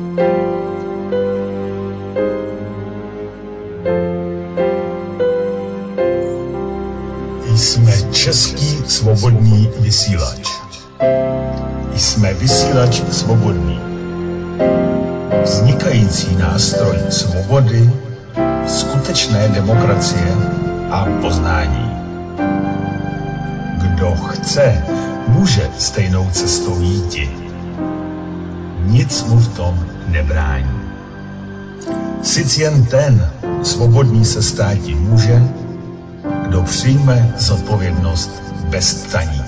Jsme český svobodný vysílač. Jsme vysílač svobodný. Vznikající nástroj svobody, skutečné demokracie a poznání. Kdo chce, může stejnou cestou jít. Nic mu v tom nebrání. Sic jen ten svobodný se státi může, kdo přijme zodpovědnost bez ptaní.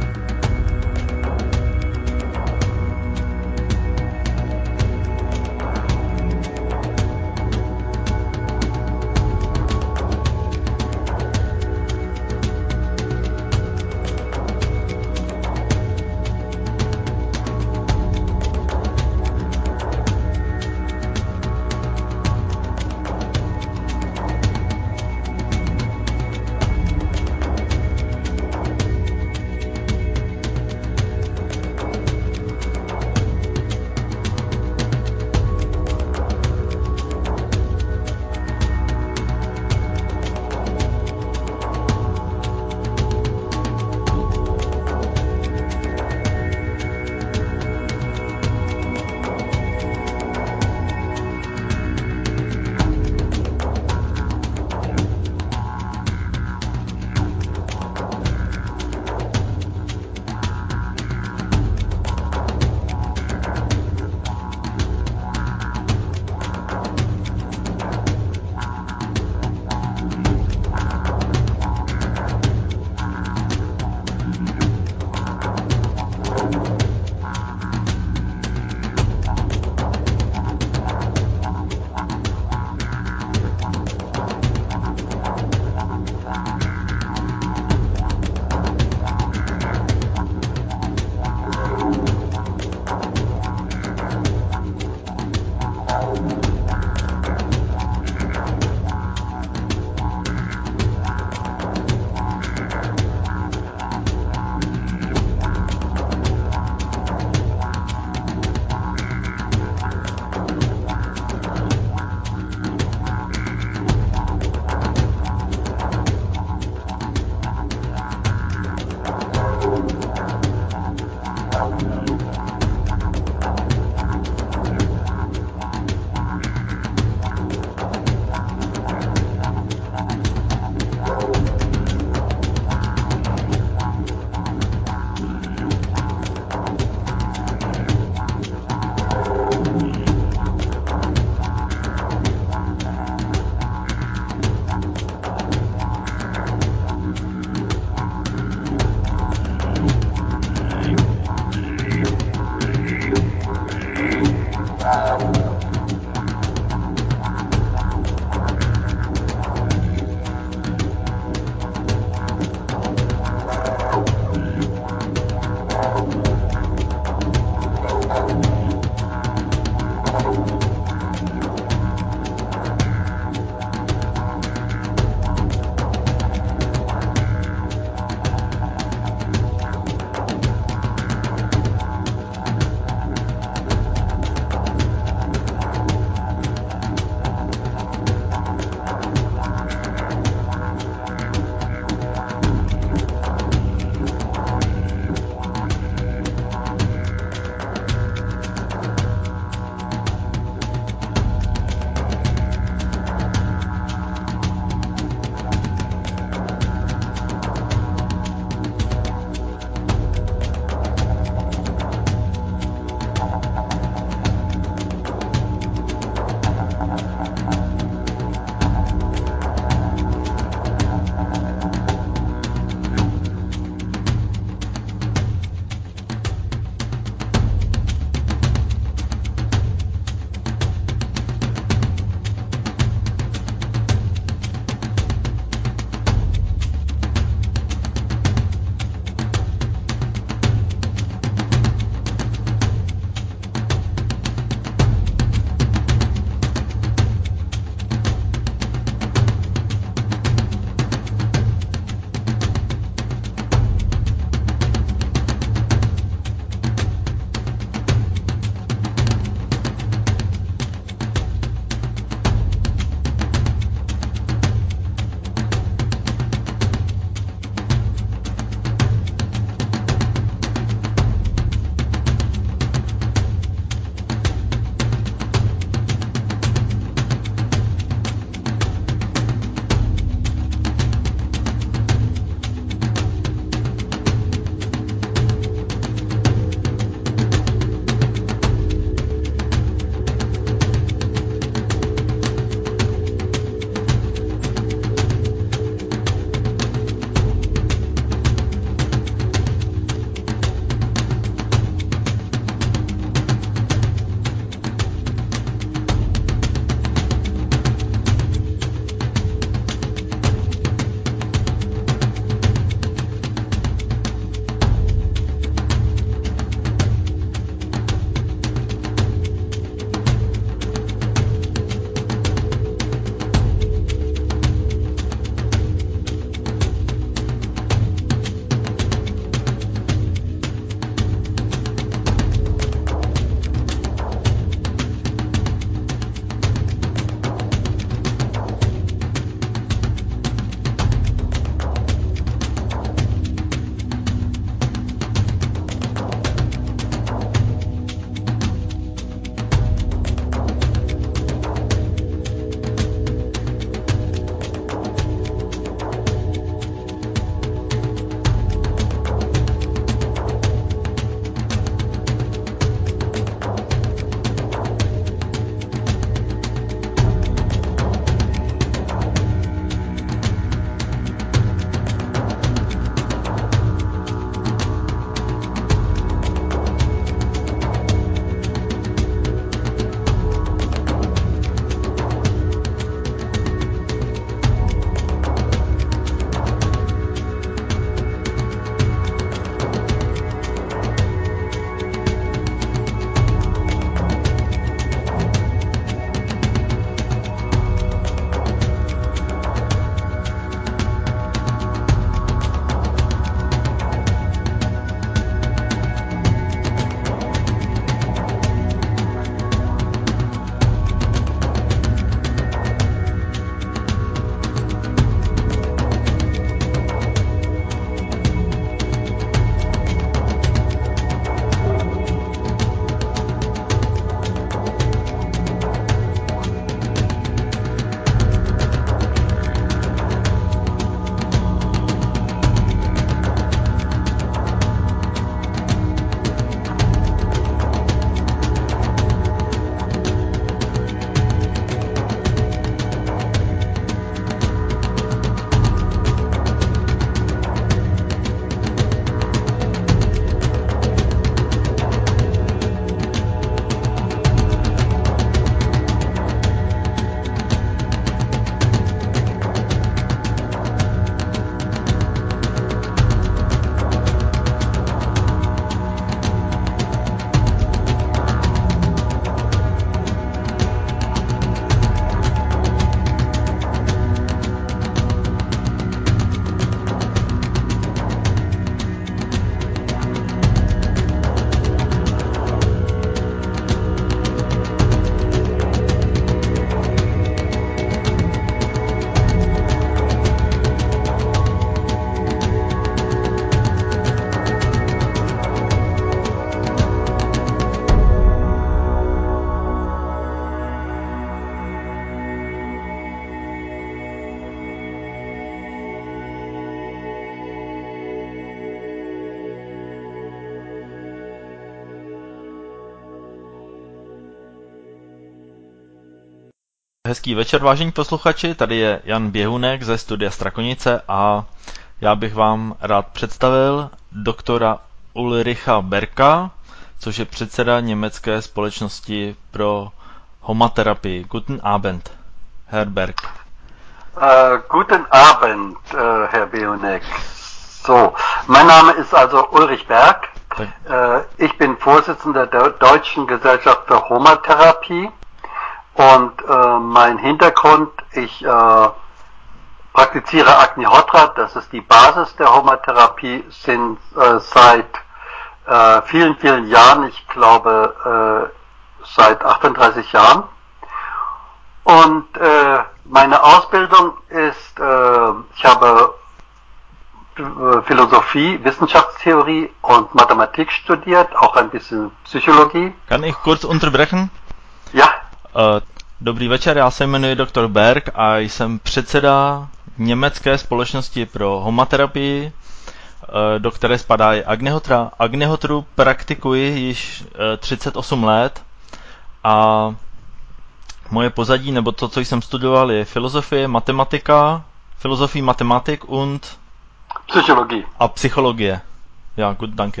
Hezký večer, vážení posluchači, tady je Jan Běhunek ze studia Strakonice a já bych vám rád představil doktora Ulricha Berka, což je předseda německé společnosti pro homoterapii. Guten Abend, Herr Berg. Guten Abend, Herr Běhunek. So, mein Name ist also Ulrich Berg. Ich bin Vorsitzender der Deutschen Gesellschaft für Homotherapie. Und mein Hintergrund, ich praktiziere Agnihotra, das ist die Basis der Homotherapie, sind seit vielen, vielen Jahren, ich glaube seit 38 Jahren. Und meine Ausbildung ist, ich habe Philosophie, Wissenschaftstheorie und Mathematik studiert, auch ein bisschen Psychologie. Kann ich kurz unterbrechen? Ja. Dobrý večer, já se jmenuji doktor Berg a jsem předseda německé společnosti pro homoterapii, do které spadá i Agnihotra. Agnihotru praktikuji již 38 let a moje pozadí, nebo to, co jsem studoval, je filozofie, Mathematik und Psychologie. A psychologie. Ja, gut, danke.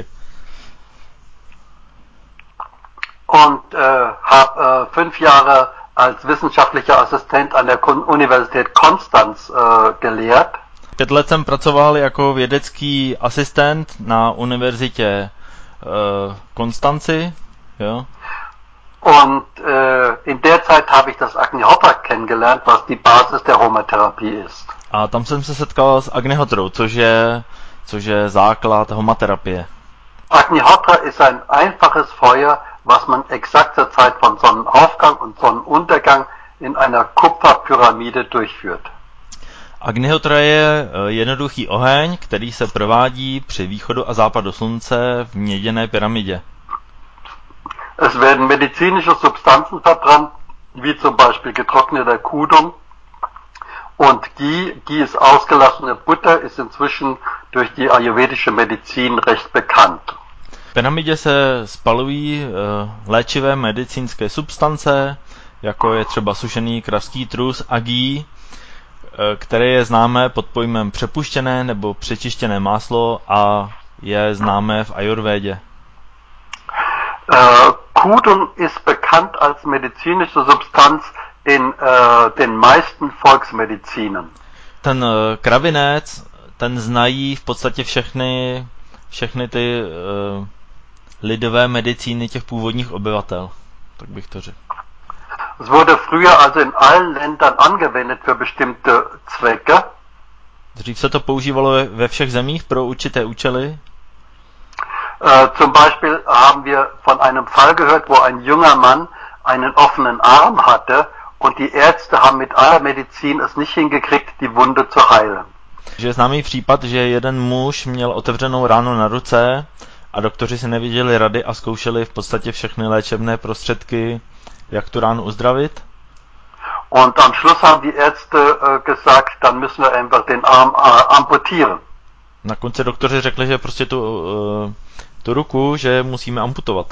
Und habe 5 Jahre als wissenschaftlicher Assistent an der Universität Konstanz gelehrt. 5 let jsem pracoval jako vědecký asistent na univerzitě Konstanci. Ja. Und in der Zeit habe ich das Agnihotra kennengelernt, was die Basis der Homotherapie ist. A tam jsem se setkal s Agnihotrou, což je základ homoterapie. Agnihotra ist ein einfaches Feuer, was man exakt zur Zeit von Sonnenaufgang und Sonnenuntergang in einer Kupferpyramide durchführt. Agnihotra je jednoduchý oheň, který se provádí při východu a západu slunce v měděné pyramidě. Es werden medizinische Substanzen verbrannt, wie zum Beispiel getrockneter Kudung und Ghee. Ghee ist ausgelassene Butter, ist inzwischen durch die ayurvedische Medizin recht bekannt. V pyramidě se spalují léčivé medicínské substance, jako je třeba sušený kravský trus a ghee, které je známé pod pojmem přepuštěné nebo přečištěné máslo a je známé v ajurvédě. Kudung ist bekannt als medizinische Substanz in den meisten Volksmedizinen. Ten kravinec, ten znají v podstatě všechny ty lidové medicíny těch původních obyvatel, tak bych to řekl. Es wurde früher also in allen Ländern angewendet für bestimmte Zwecke. Dřív se to používalo ve všech zemích pro určité účely. Zum Beispiel haben wir von einem Fall gehört, wo ein junger Mann einen offenen Arm hatte und die Ärzte haben mit aller Medizin es nicht hingekriegt, die Wunde zu heilen. Je známý případ, že jeden muž měl otevřenou ránu na ruce a doktoři si neviděli rady a zkoušeli v podstatě všechny léčebné prostředky, jak tu ránu uzdravit. Und am Schluss haben die Ärzte gesagt, dann müssen wir einfach den Arm amputieren. Na konci doktoři řekli, že prostě tu ruku, že musíme amputovat.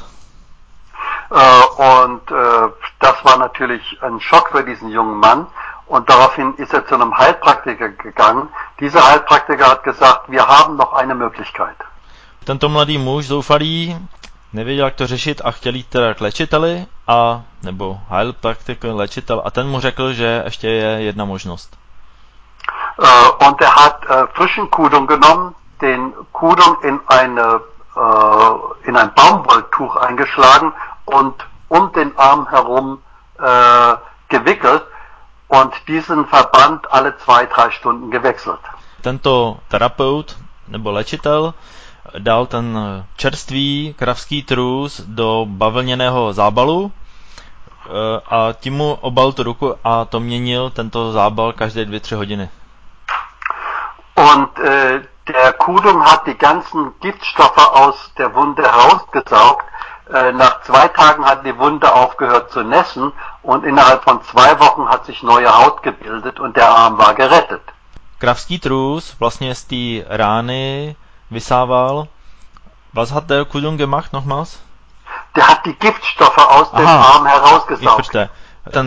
Und das war natürlich ein Schock für diesen jungen Mann. Und daraufhin ist er zu einem Heilpraktiker gegangen. Dieser Heilpraktiker hat gesagt, wir haben noch eine Möglichkeit. Tento mladý muž zoufalý nevěděl, jak to řešit a chtěl jít teda k léčiteli nebo heilpraktiker, léčitel, a ten mu řekl, že ještě je jedna možnost. Und er hat frischen Kudung genommen, den Kudung in ein Baumwolltuch eingeschlagen und um den Arm herum gewickelt und diesen Verband alle 2-3 Stunden gewechselt. Tento terapeut nebo léčitel dal ten čerstvý kravský trus do bavlněného zábalu a tím mu obal tu ruku a to měnil tento zábal každé 2-3 hodiny. Und der Kudung hat die ganzen Giftstoffe aus der Wunde herausgesaugt. Nach 2 Tagen hat die Wunde aufgehört zu nässen und innerhalb von 2 Wochen hat sich neue Haut gebildet und der Arm war gerettet. Kravský trus vlastně z té rány vysával. Was hat der Kudung gemacht nochmals? Der hat die Giftstoffe aus dem Arm herausgesaugt. Ten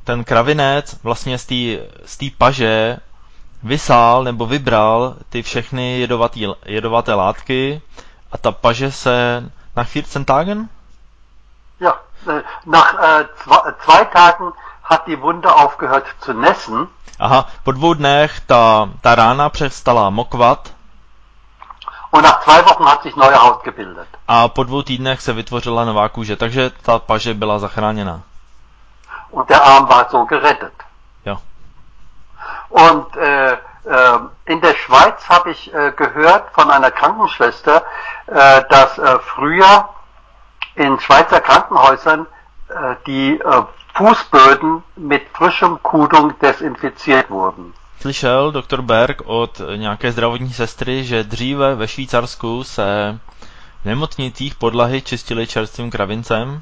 ten kravinec vlastně z té paže vysál nebo vybral ty všechny jedovaté látky a ta paže se nach 14 Tagen? Ja, nach 2 Tagen hat die Wunde aufgehört zu nässen. Aha, po 2 dnech ta rána přestala mokvat. Und nach 2 Wochen hat sich neue Haut gebildet. A po 2 týdnech se vytvořila nová kůže, takže ta paže byla zachráněna. Und der Arm war so gerettet. Jo. Und in der Schweiz habe ich gehört von einer Krankenschwester, dass früher in Schweizer Krankenhäusern die Fußböden mit frischem Kudung desinfiziert wurden. Slyšel doktor Berg od nějaké zdravotní sestry, že dříve ve Švýcarsku se v nemocnicích podlahy čistily čerstvým kravincem.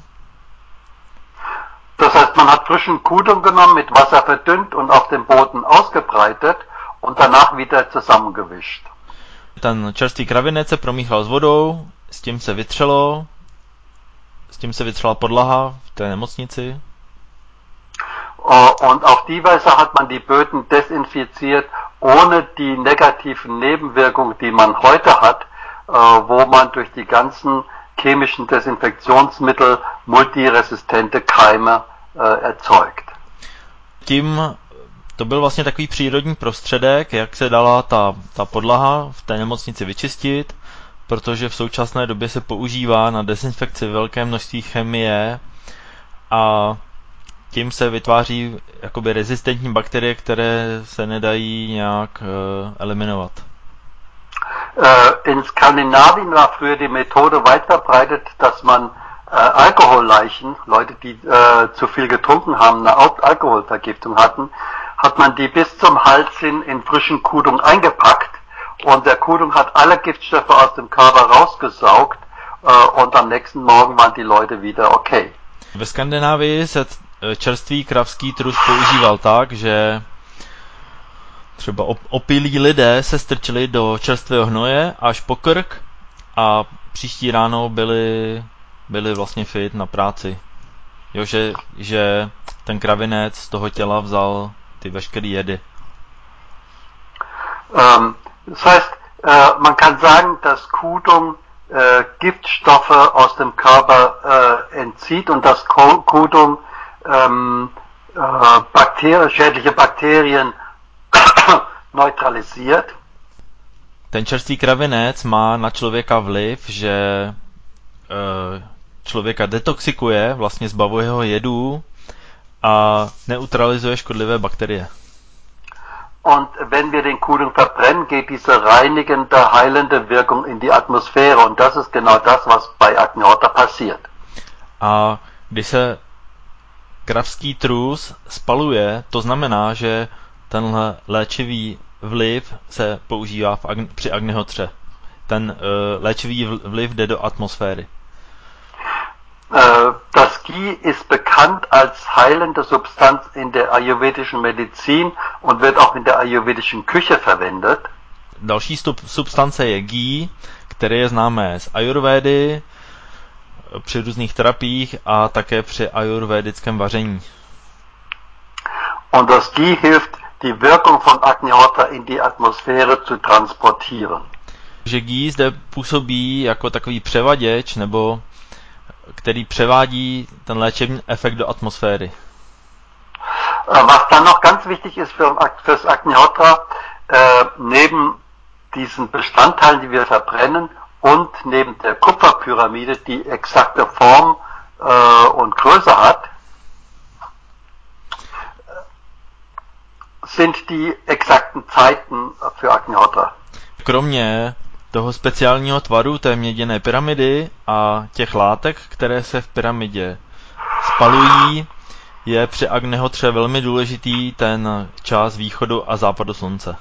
Das heißt, man hat frischen Kudung genommen, mit Wasser verdünnt und auf dem Boden ausgebreitet und danach wieder zusammengewischt. Ten čerstvý kravinec se promíchal s vodou, s tím se vytřela podlaha v té nemocnici. Und auf die Weise hat man die Böden desinfiziert, ohne die negativen Nebenwirkungen, die man heute hat, wo man durch die ganzen chemischen Desinfektionsmittel multiresistente Keime erzeugt. Tím to byl vlastně takový přírodní prostředek, jak se dala ta podlaha v té nemocnici vyčistit, protože v současné době se používá na dezinfekci velké množství chemie a tím se vytváří jakoby rezistentní bakterie, které se nedají nějak eliminovat. In Skandinavien war früher die Methode weit verbreitet, dass man Alkoholleichen, Leute, die zu viel getrunken haben, eine Alkoholvergiftung hatten, hat man die bis zum Hals hin in frischen Kudung eingepackt und der Kudung hat alle Giftstoffe aus dem Körper rausgesaugt und am nächsten Morgen waren die Leute wieder okay. Ve Skandinávii se čerstvý kravský trus používal tak, že třeba opilí lidé se strčili do čerstvého hnoje až po krk a příští ráno byli vlastně fit na práci. Jo, že ten kravinec z toho těla vzal ty veškeré jedy. Das heißt, man kann sagen, dass Kudung Giftstoffe aus dem Körper entzieht und dass Kudung schädliche Bakterien neutralisiert. Ten čerstvý kravinec má na člověka vliv, že člověka detoxikuje, vlastně zbavuje ho jedů a neutralizuje škodlivé bakterie. Und wenn wir den Kudung verbrennen, geht diese reinigende, heilende Wirkung in die Atmosphäre und das ist genau das, was bei Agnihotra passiert. A když se kravský trus spaluje, to znamená, že tenhle léčivý vliv se používá při Agnihotře. Ten léčivý vliv jde do atmosféry. Das Ghee ist bekannt als heilende Substanz in der ayurvedischen Medizin und wird auch in der ayurvedischen Küche verwendet. Další substance je ghee, které je známé z ayurvédy, při různých terapiích a také při ayurvédickém vaření. Und das Ghee hilft, die Wirkung von Agnihotra in die Atmosphäre zu transportieren. Že ghee zde působí jako takový převaděč, nebo který převádí ten léčebný efekt do atmosféry. Was dann noch ganz wichtig ist fürs Agnihotra, neben diesen Bestandteilen, die wir verbrennen, und neben der Kupferpyramide, die exakte Form und Größe hat, sind die exakten Zeiten für Agnihotra. Kromě toho speciálního tvaru té měděné pyramidy a těch látek, které se v pyramidě spalují, je při Agnihotře velmi důležitý ten čas východu a západu slunce.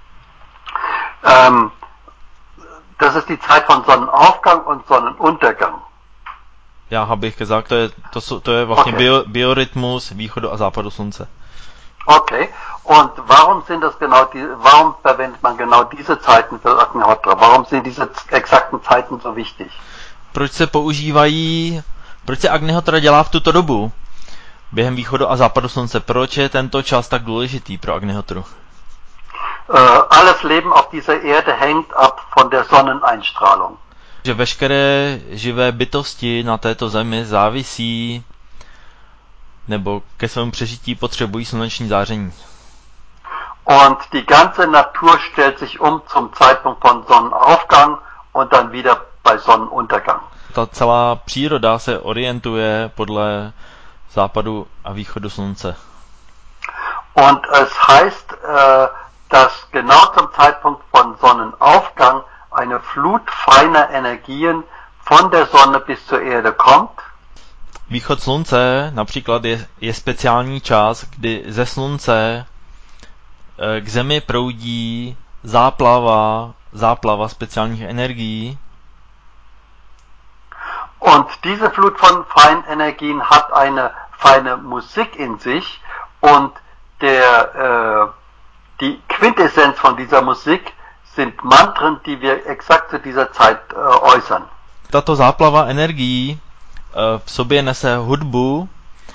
Das ist die Zeit von Sonnenaufgang und Sonnenuntergang. Já bych gesagt, to je vlastně okay. Biorytmus východu a západu slunce. Okay. Und warum verwendet man genau diese Zeiten für Agnihotra? Warum sind diese exakten Zeiten so wichtig? Proč se Agnihotra dělá v tuto dobu? během východu a západu slunce. Proč je tento čas tak důležitý pro Agnihotru? Alles Leben auf dieser Erde hängt ab von der Sonneneinstrahlung. Že veškeré živé bytosti na této zemi závisí nebo ke svému přežití potřebují sluneční záření. Und die ganze Natur stellt sich zum Zeitpunkt von Sonnenaufgang und dann wieder bei Sonnenuntergang. Ta celá příroda se orientuje podle západu a východu slunce. Und es heißt, dass genau zum Zeitpunkt von Sonnenaufgang eine Flut feiner Energien von der Sonne bis zur Erde kommt. Východ slunce například je speciální čas, kdy ze slunce k zemi proudí záplava speciálních energií. Und diese Flut von feinen Energien hat eine feine Musik in sich und die Quintessenz von dieser Musik sind Mantren, die wir exakt zu dieser Zeit äußern. Tato záplava energií v sobě nese hudbu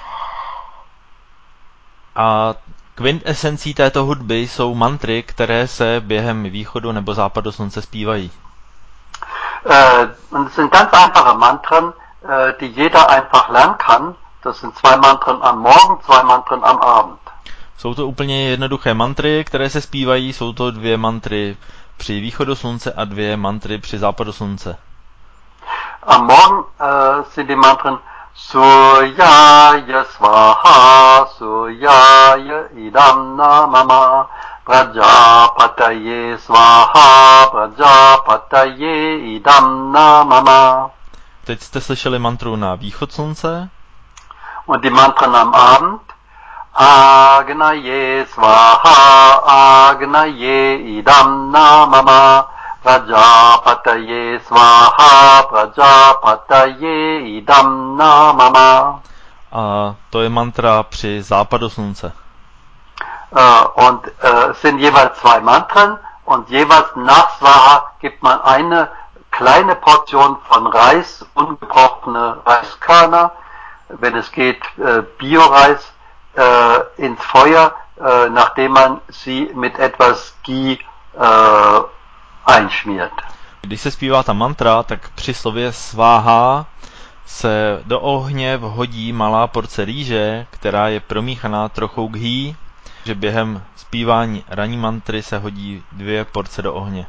a kvintesencí této hudby jsou mantry, které se během východu nebo západu slunce zpívají. Und es sind ganz einfache Mantren, die jeder einfach lernen kann. Das sind 2 Mantren am Morgen, 2 Mantren am Abend. Jsou to úplně jednoduché mantry, které se zpívají, jsou to 2 mantry při východu slunce a 2 mantry při západu slunce. Am Morgen sind die Mantren Surya Swaha, Surya Idam Namama, Prajapataye Swaha, Prajapataye Idam Namama. Teď jste slyšeli mantru na východ slunce. Und die Mantren am Abend. Agnaye Swaha, Agnaye Idam Namama, Prajapataye Swaha, Prajapataye Idam Namama. A to je mantra při západu slunce. Und es sind jeweils 2 Mantren und jeweils nach Swaha gibt man eine kleine Portion von Reis, ungebrochene Reiskörner, wenn es geht Bio-Reis, ins Feuer, nachdem man sie mit etwas Ghee einschmiert. Když se zpívá ta mantra, tak při slově sváha se do ohně vhodí malá porce rýže, která je promíchaná trochou ghee, že během zpívání ranní mantry se hodí 2 porce do ohně.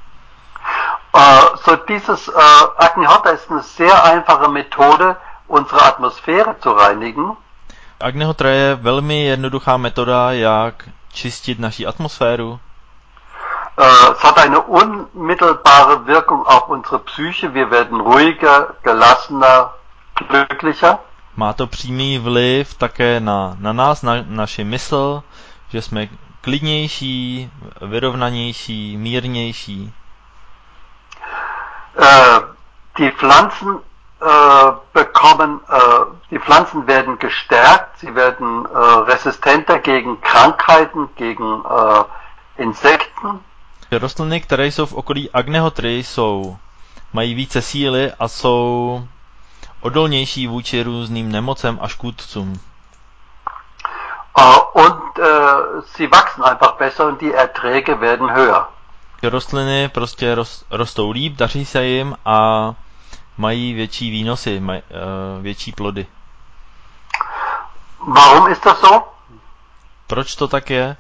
So dieses Agnihotra ist eine sehr einfache Methode, unsere Atmosphäre zu reinigen. Agnihotra je velmi jednoduchá metoda, jak čistit naši atmosféru. Es hat eine unmittelbare Wirkung auf unsere Psyche. Wir werden ruhiger, gelassener, glücklicher. Má to přímý vliv také na nás, na naši mysl, že jsme klidnější, vyrovnanější, mírnější. Die Pflanzen die Pflanzen werden gestärkt, sie werden resistenter gegen Krankheiten, gegen Insekten. Rostliny, které jsou v okolí Agnihotry, mají více síly a jsou odolnější vůči různým nemocem a škůdcům. Und sie wachsen einfach besser und die Erträge werden höher. Rostliny prostě rostou líp, daří se jim a mají větší výnosy, větší plody. Warum ist das so? Proč to tak je?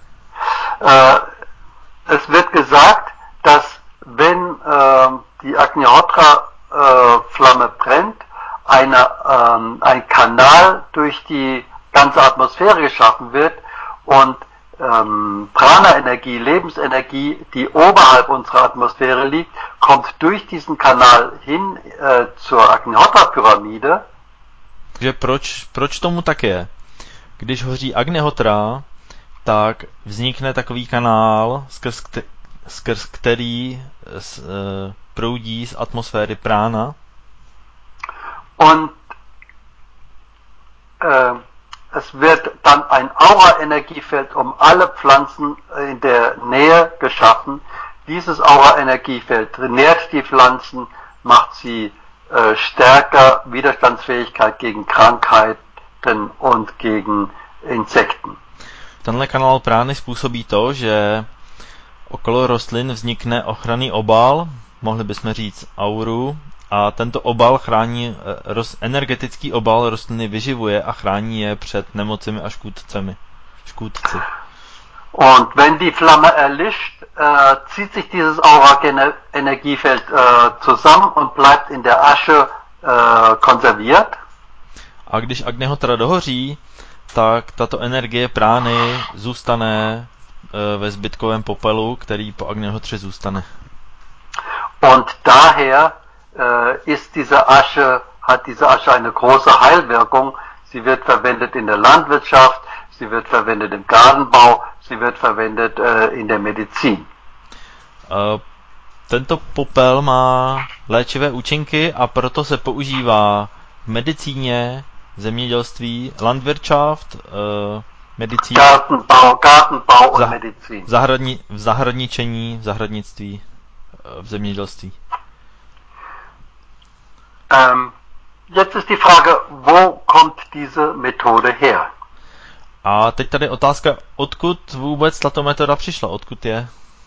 Es wird gesagt, dass wenn die Agnihotra Flamme brennt, ein Kanal durch die ganze Atmosphäre geschaffen wird und Prana-Energie, Lebensenergie, die oberhalb unserer Atmosphäre liegt, kommt durch diesen Kanal hin zur Agnihotra-Pyramide. Takže proč tomu tak je? Když hoří Agnihotra, tak vznikne takový kanál, skrz který proudí z atmosféry prána. Und es wird dann ein Aura-Energiefeld um alle Pflanzen in der Nähe geschaffen. Dieses Aura-Energiefeld nährt die Pflanzen, macht sie stärker, Widerstandsfähigkeit gegen Krankheit, Insekten und gegen Insekten. Tenhle kanál prány způsobí to, že okolo rostlin vznikne ochranný obal, mohli bychom říct auru, a tento obal chrání, energetický obal rostliny vyživuje a chrání je před nemocemi a škůdci. Und wenn die Flamme erlischt, zieht sich dieses Aura-Energiefeld zusammen und bleibt in der Asche konserviert. A když Agnihotra dohoří, tak tato energie prány zůstane ve zbytkovém popelu, který po Agnihotře zůstane. Und daher hat diese Asche eine große Heilwirkung. Sie wird verwendet in der Landwirtschaft, sie wird verwendet im Gartenbau, sie wird verwendet in der Medizin. Tento popel má léčivé účinky a proto se používá v medicíně, zemědělství, Landwirtschaft, medicíně, Gartenbau und Medizin. v zahradničení, v zahradnictví, v zemědělství. Jetzt ist die Frage, wo kommt diese Methode her? A teď tady otázka, odkud vůbec tato metoda přišla, odkud je?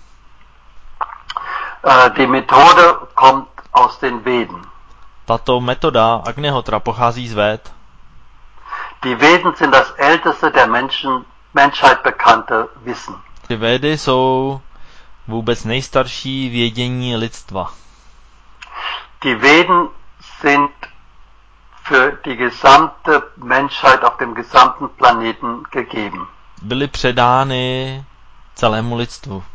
Die Methode kommt aus den Veden. Tato metoda Agnihotra pochází z Véd. Die Veden sind das älteste der Menschheit bekannte Wissen. Ty Védy jsou vůbec nejstarší vědění lidstva. Die Veden sind für die gesamte Menschheit auf dem gesamten Planeten gegeben. Byly předány celému lidstvu.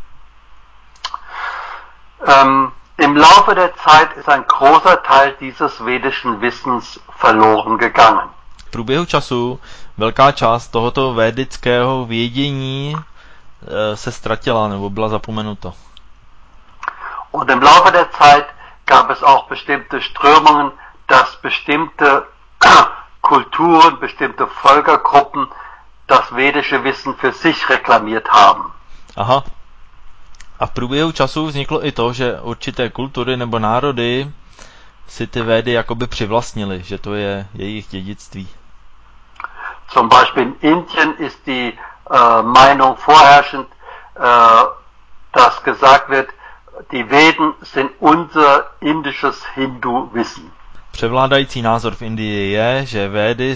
Im Laufe der Zeit ist ein großer Teil dieses vedischen Wissens verloren gegangen. V průběhu času velká část tohoto védického vědění se ztratila nebo byla zapomenuta. Und im Laufe der Zeit gab es auch bestimmte Strömungen, dass bestimmte Kulturen, bestimmte Völkergruppen das vedische Wissen für sich reklamiert haben. Aha. A v průběhu času vzniklo i to, že určité kultury nebo národy si ty Védy jakoby přivlastnili, že to je jejich dědictví. Zum Beispiel in Indien ist die Meinung vorherrschend, dass gesagt wird, die Veden sind unser indisches Hindu-Wissen. Převládající názor v Indii je, že Védy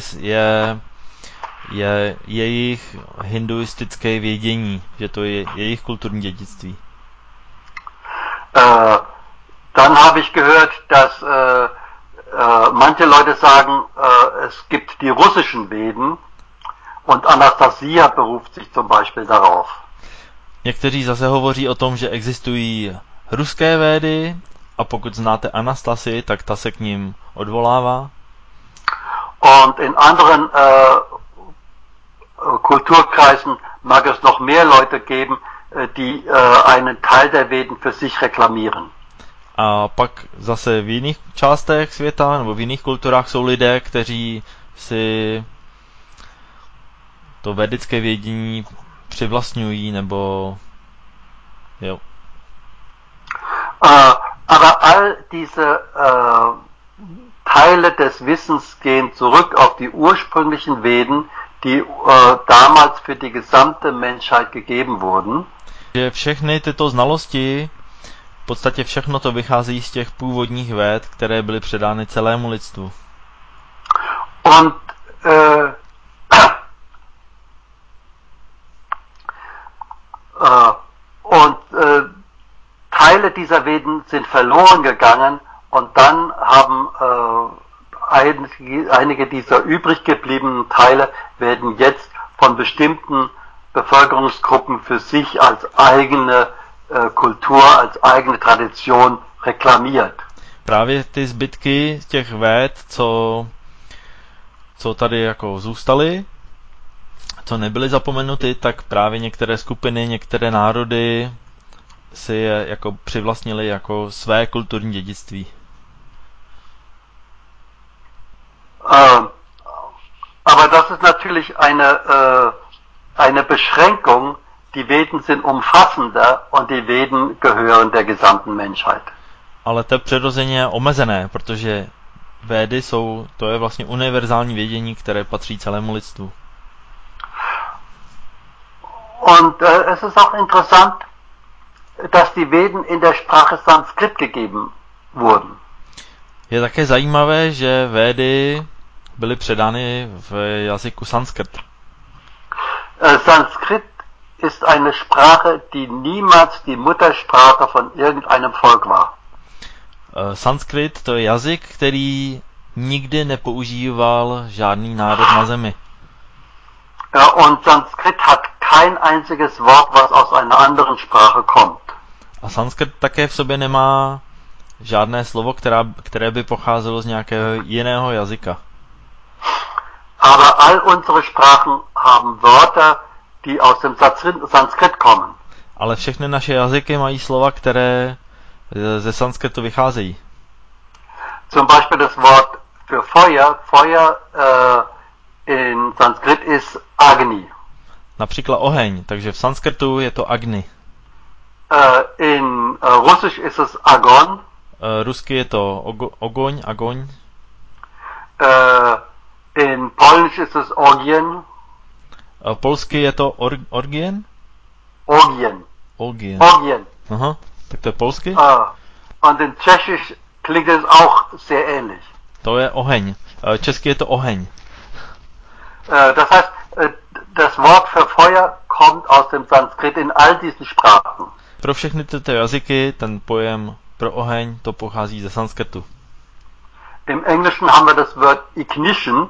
je jejich hinduistické vědění, že to je jejich kulturní dědictví. Dann habe ich gehört, dass manche Leute sagen, es gibt die russischen Veden und Anastasia beruft sich zum Beispiel darauf. Někteří zase hovoří o tom, že existují ruské Védy a pokud znáte Anastasii, tak ta se k ním odvolává. Und in anderen Kulturkreisen mag es noch mehr Leute geben, die einen Teil der Veden für sich reklamieren. A pak zase v jiných částech světa nebo v jiných kulturách jsou lidé, kteří si to védické vědění přivlastňují nebo jo. Aber all diese Teile des Wissens gehen zurück auf die ursprünglichen Veden, die damals für die gesamte Menschheit gegeben wurden. Že všechny tyto znalosti, v podstatě všechno to vychází z těch původních Véd, které byly předány celému lidstvu. Und Teile dieser Veden sind verloren gegangen und dann haben einige dieser übrig gebliebenen Teile werden jetzt von bestimmten Bevölkerungsgruppen für sich als eigene Kultur, als eigene Tradition reklamiert. Právě ty zbytky těch Véd, co tady jako zůstaly, co nebyly zapomenuty, tak právě některé skupiny, některé národy si je jako přivlastnili jako své kulturní dědictví. Aber das ist natürlich eine Beschränkung. Die Veden sind umfassender und die Veden gehören der gesamten Menschheit. Ale to je přirozeně omezené, protože Védy to je vlastně univerzální vědění, které patří celému lidstvu. Und es ist auch interessant, dass die Veden in der Sprache Sanskrit gegeben wurden. Je také zajímavé, že Védy byly předány v jazyku sanskrt. Sanskrit ist eine Sprache, die niemals die Muttersprache von irgendeinem Volk war. Sanskrit to je jazyk, který nikdy nepoužíval žádný národ na zemi. Und Sanskrit hat kein einziges Wort, was aus einer anderen Sprache kommt. A sanskrit také v sobě nemá žádné slovo, které by pocházelo z nějakého jiného jazyka. Aber all unsere Sprachen haben Wörter, die aus dem Sanskrit kommen. Ale všechny naše jazyky mají slova, které ze sanskritu vycházejí. Zum Beispiel das Wort für Feuer. Feuer in Sanskrit ist Agni. Například oheň, takže v sanskritu je to Agni. In Russisch ist es Agon. Rusky je to Agoň. In Polnisch ist es Orgien. Polsky je to Orgien? Orgien. Aha, tak to je polsky. Und in Tschechisch klingt es auch sehr ähnlich. To je oheň. Česky je to oheň. Das heißt, das Wort für Feuer kommt aus dem Sanskrit in all diesen Sprachen. Pro všechny tyto jazyky ten pojem pro oheň to pochází ze sanskritu. Im Englischen haben wir das Wort ignition,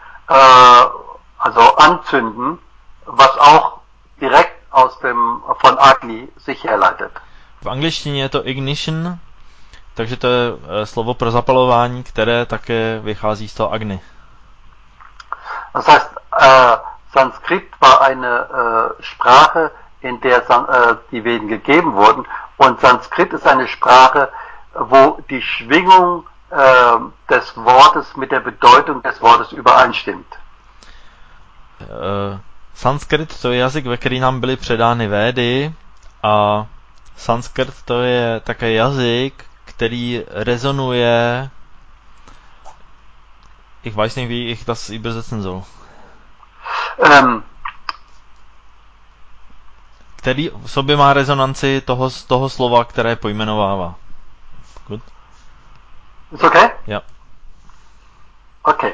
also anzünden, was auch direkt von Agni sich herleitet. V angličtině je to ignition, takže to je slovo pro zapalování, které také vychází z toho Agni. Das heißt, Sanskrit war eine Sprache, in der die Veden gegeben wurden, und Sanskrit ist eine Sprache, wo die Schwingung des Wortes mit der Bedeutung des Wortes übereinstimmt. Sanskrit to je jazyk, ve který nám byly předány Védy, a sanskrit to je také jazyk, který rezonuje. Ich weiß nicht, wie ich das übersetzen soll. Který v sobě má rezonanci toho slova, které pojmenovává. Good? Ist okay? Ja. Okay.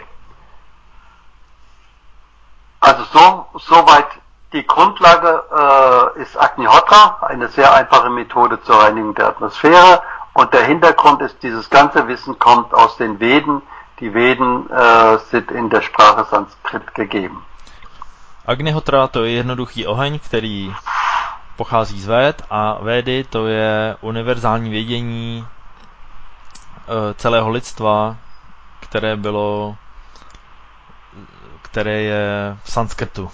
Also soweit die Grundlage ist Agnihotra, eine sehr einfache Methode zur Reinigung der Atmosphäre, und der Hintergrund ist, dieses ganze Wissen kommt aus den Veden. Die Veden sind in der Sprache Sanskrit gegeben. Agnihotra to je jednoduchý oheň, který pochází z Véd, a Védy to je univerzální vědění celého lidstva, které je v sanskritu.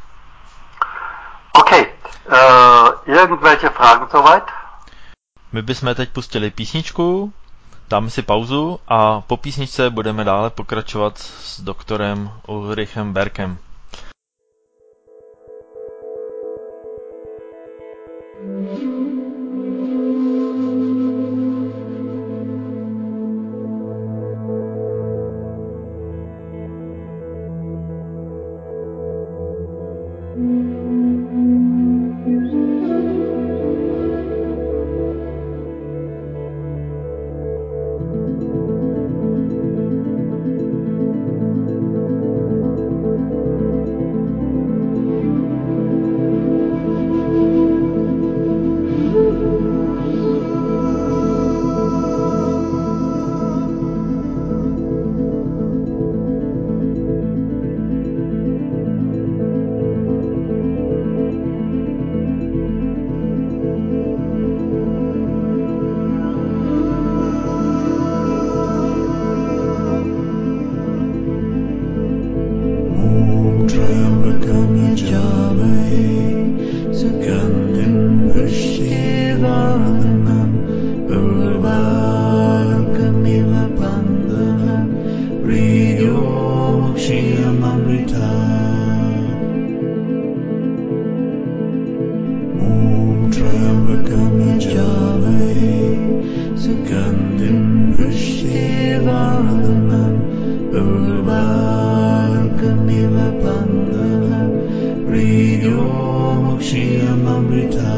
Okay, irgendwelche Fragen soweit? My bychom teď pustili písničku, dáme si pauzu a po písničce budeme dále pokračovat s doktorem Ulrichem Berkem. Sugandhim Vishnivarnam Mokshiyamamrita.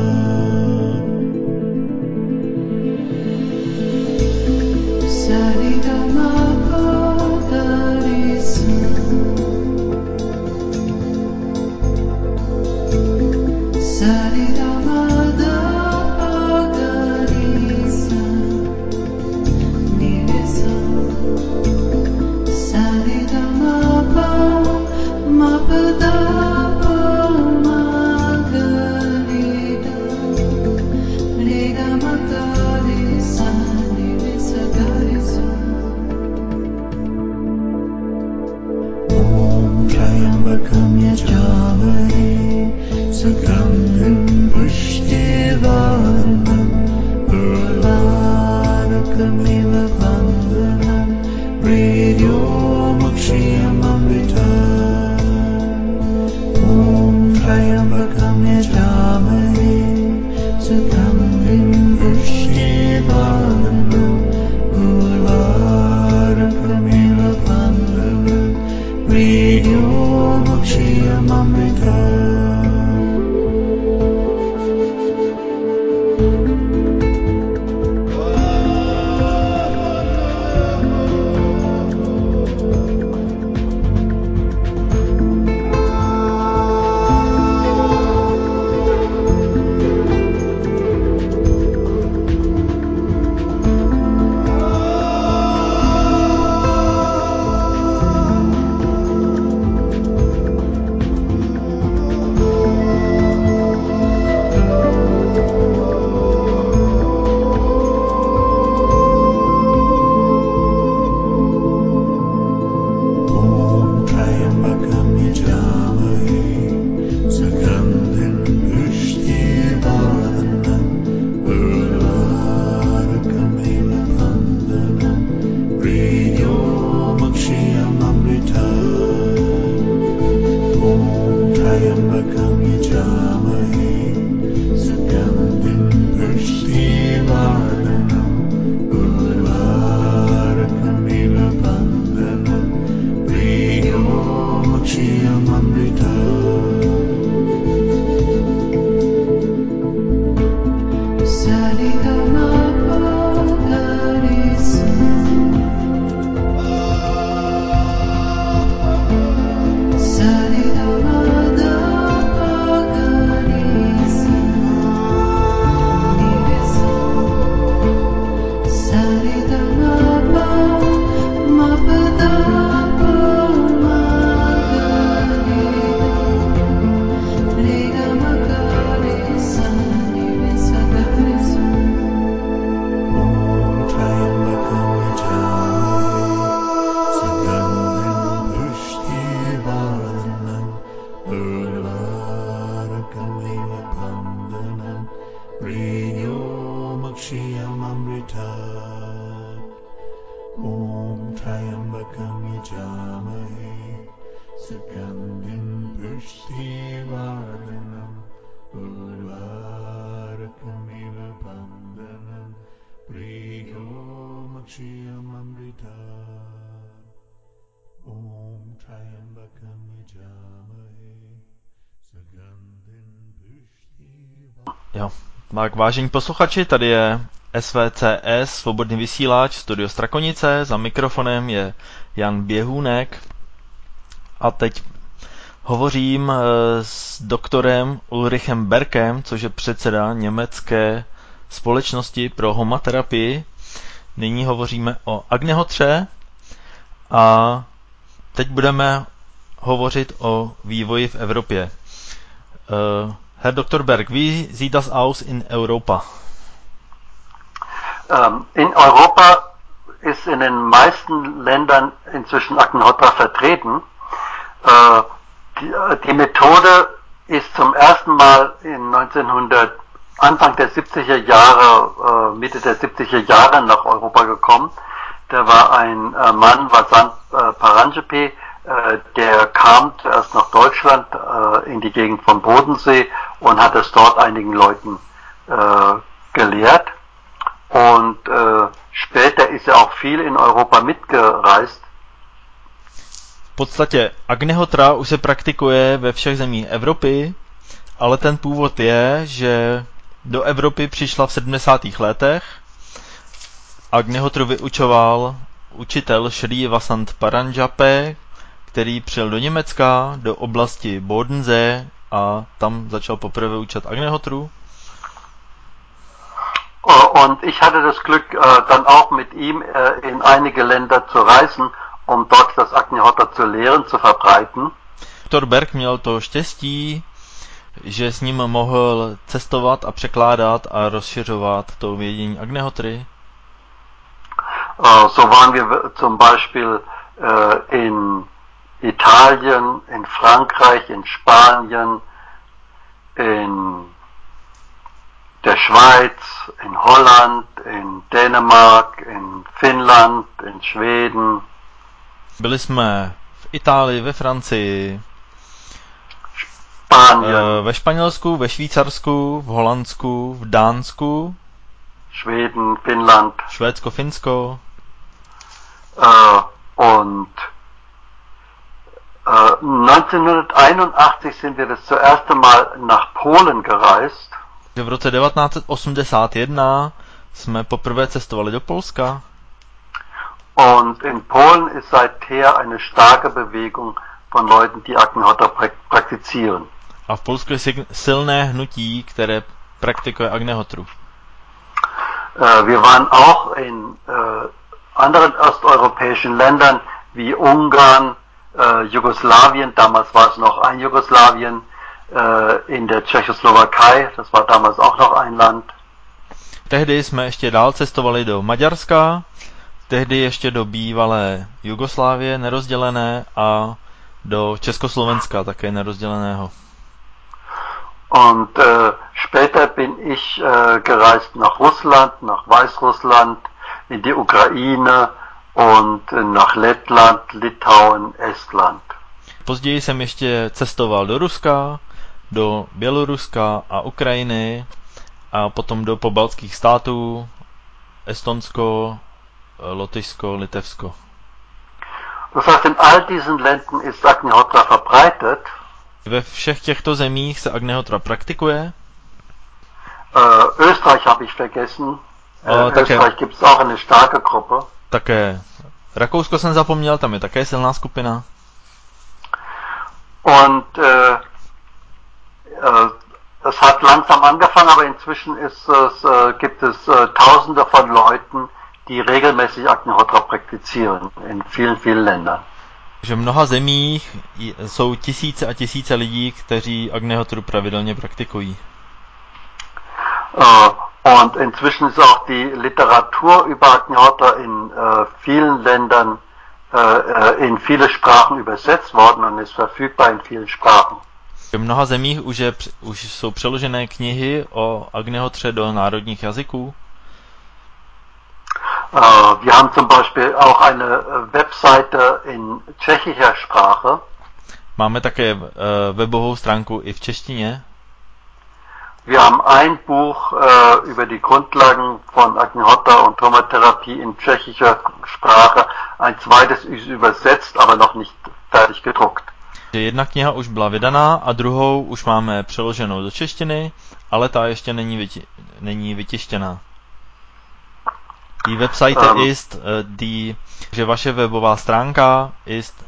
Jo, tak vážení posluchači, tady je SVCS, Svobodný vysílač, Studio Strakonice, za mikrofonem je Jan Běhůnek a teď hovořím s doktorem Ulrichem Berkem, což je předseda německé společnosti pro homoterapii. Nyní hovoříme o Agnehotře a teď budeme hovořit o vývoji v Evropě. Herr Dr. Berg, wie sieht das aus in Europa? In Europa ist in den meisten Ländern inzwischen Agnehotра vertreten. Die Methode ist zum ersten Mal in Anfang der 70er Jahre, Mitte der 70er Jahre nach Europa gekommen. Da war ein Mann, Vasant Paranjpe, der kam zuerst nach Deutschland in die Gegend vom Bodensee und hat es dort einigen Leuten gelehrt. Und später ist er auch viel in Europa mitgereist. V podstatě Agnehotra už se praktikuje ve všech zemích Evropy Ale ten původ je, že do Evropy přišla v 70. letech. Agnihotru vyučoval učitel Sri Vasant Paranjape, který přijel do Německa, do oblasti Bodensee a tam začal poprvé učit Agnihotru. Und ich hatte das Glück, dann auch mit ihm in einige Länder zu reisen, dort das Agnihotra zu lehren, zu verbreiten. Dr. Berg měl to štěstí, že s ním mohl cestovat a překládat a rozšiřovat to vědění Agnihotry. So waren wir zum Beispiel in Italien, in Frankreich, in Spanien, in der Schweiz, in Holland, in Dänemark, in Finnland, in Schweden. Byli jsme v Itálii, ve Francii, ve Španělsku, ve Švýcarsku, v Holandsku, v Dánsku, Schweden, Finnland, Švédsko, Finsko. Und 1981 sind wir das zuerst einmal nach Polen gereist. V roce 1981 jsme poprvé cestovali do Polska. Und in Polen ist seither eine starke Bewegung von Leuten, die Agnihotra praktizieren. A v Polsku je silné hnutí, které praktikuje Agnihotru. Wir waren auch in anderen osteuropäischen Ländern wie Ungarn, Jugoslawien, damals war es noch ein Jugoslawien, in der Tschechoslowakei, das war damals auch noch ein Land. Tehdy jsme ještě dál cestovali do Maďarska, tehdy ještě do bývalé Jugoslávie nerozdělené a do Československa také nerozděleného. Und später bin ich gereist nach Russland, nach Weißrussland, in die Ukraine und nach Lettland, Litauen, Estland. Později jsem ještě cestoval do Ruska, do Běloruska a Ukrajiny a potom do pobaltských států, Estonsko, Lotyšsko, Litevsko. Das heißt, in all diesen Ländern ist Agnihotra verbreitet. Ve všech těchto zemích se Agnihotra praktikuje. Österreich habe ich vergessen. Österreich gibt es auch eine starke Gruppe. Také Rakousko jsem zapomněl, tam je také silná skupina. Und es hat langsam angefangen, aber inzwischen gibt es Tausende von Leuten, die regelmäßig Agnihotra praktizieren in vielen, vielen Ländern. V mnoha zemích jsou tisíce a tisíce lidí, kteří Agnihotru pravidelně praktikují. Und inzwischen ist auch die Literatur über Agnihotra in vielen Ländern in viele Sprachen übersetzt worden und ist verfügbar in vielen Sprachen. V mnoha zemích už jsou přeložené knihy o Agnihotře do národních jazyků. Wir haben zum Beispiel auch eine Webseite in tschechischer Sprache. Máme také webovou stránku i v češtině. Wir haben ein Buch über die Grundlagen von Agnihotra und Homatherapie in tschechischer Sprache. Ein zweites ist übersetzt, aber noch nicht fertig gedruckt. Jedna kniha už byla vydaná a druhou už máme přeloženou do češtiny, ale ta ještě není vytištěná. Die Webseite ist že vaše webová stránka ist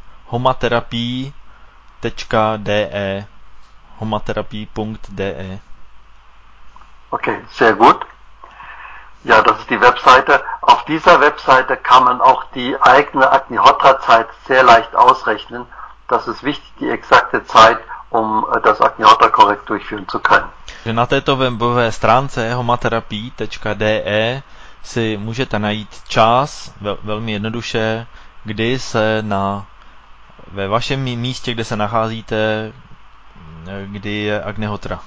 homatherapie.de homatherapie.de. Okay, sehr gut. Ja, das ist die Webseite. Auf dieser Webseite kann man auch die eigene Agnihotra-Zeit sehr leicht ausrechnen. Das ist wichtig, die exakte Zeit, um das Agnihotra korrekt durchführen zu können. Na této webové stránce homatherapie.de si můžete najít čas velmi jednoduše, kdy se ve vašem místě, kde se nacházíte, kdy je Agnihotra.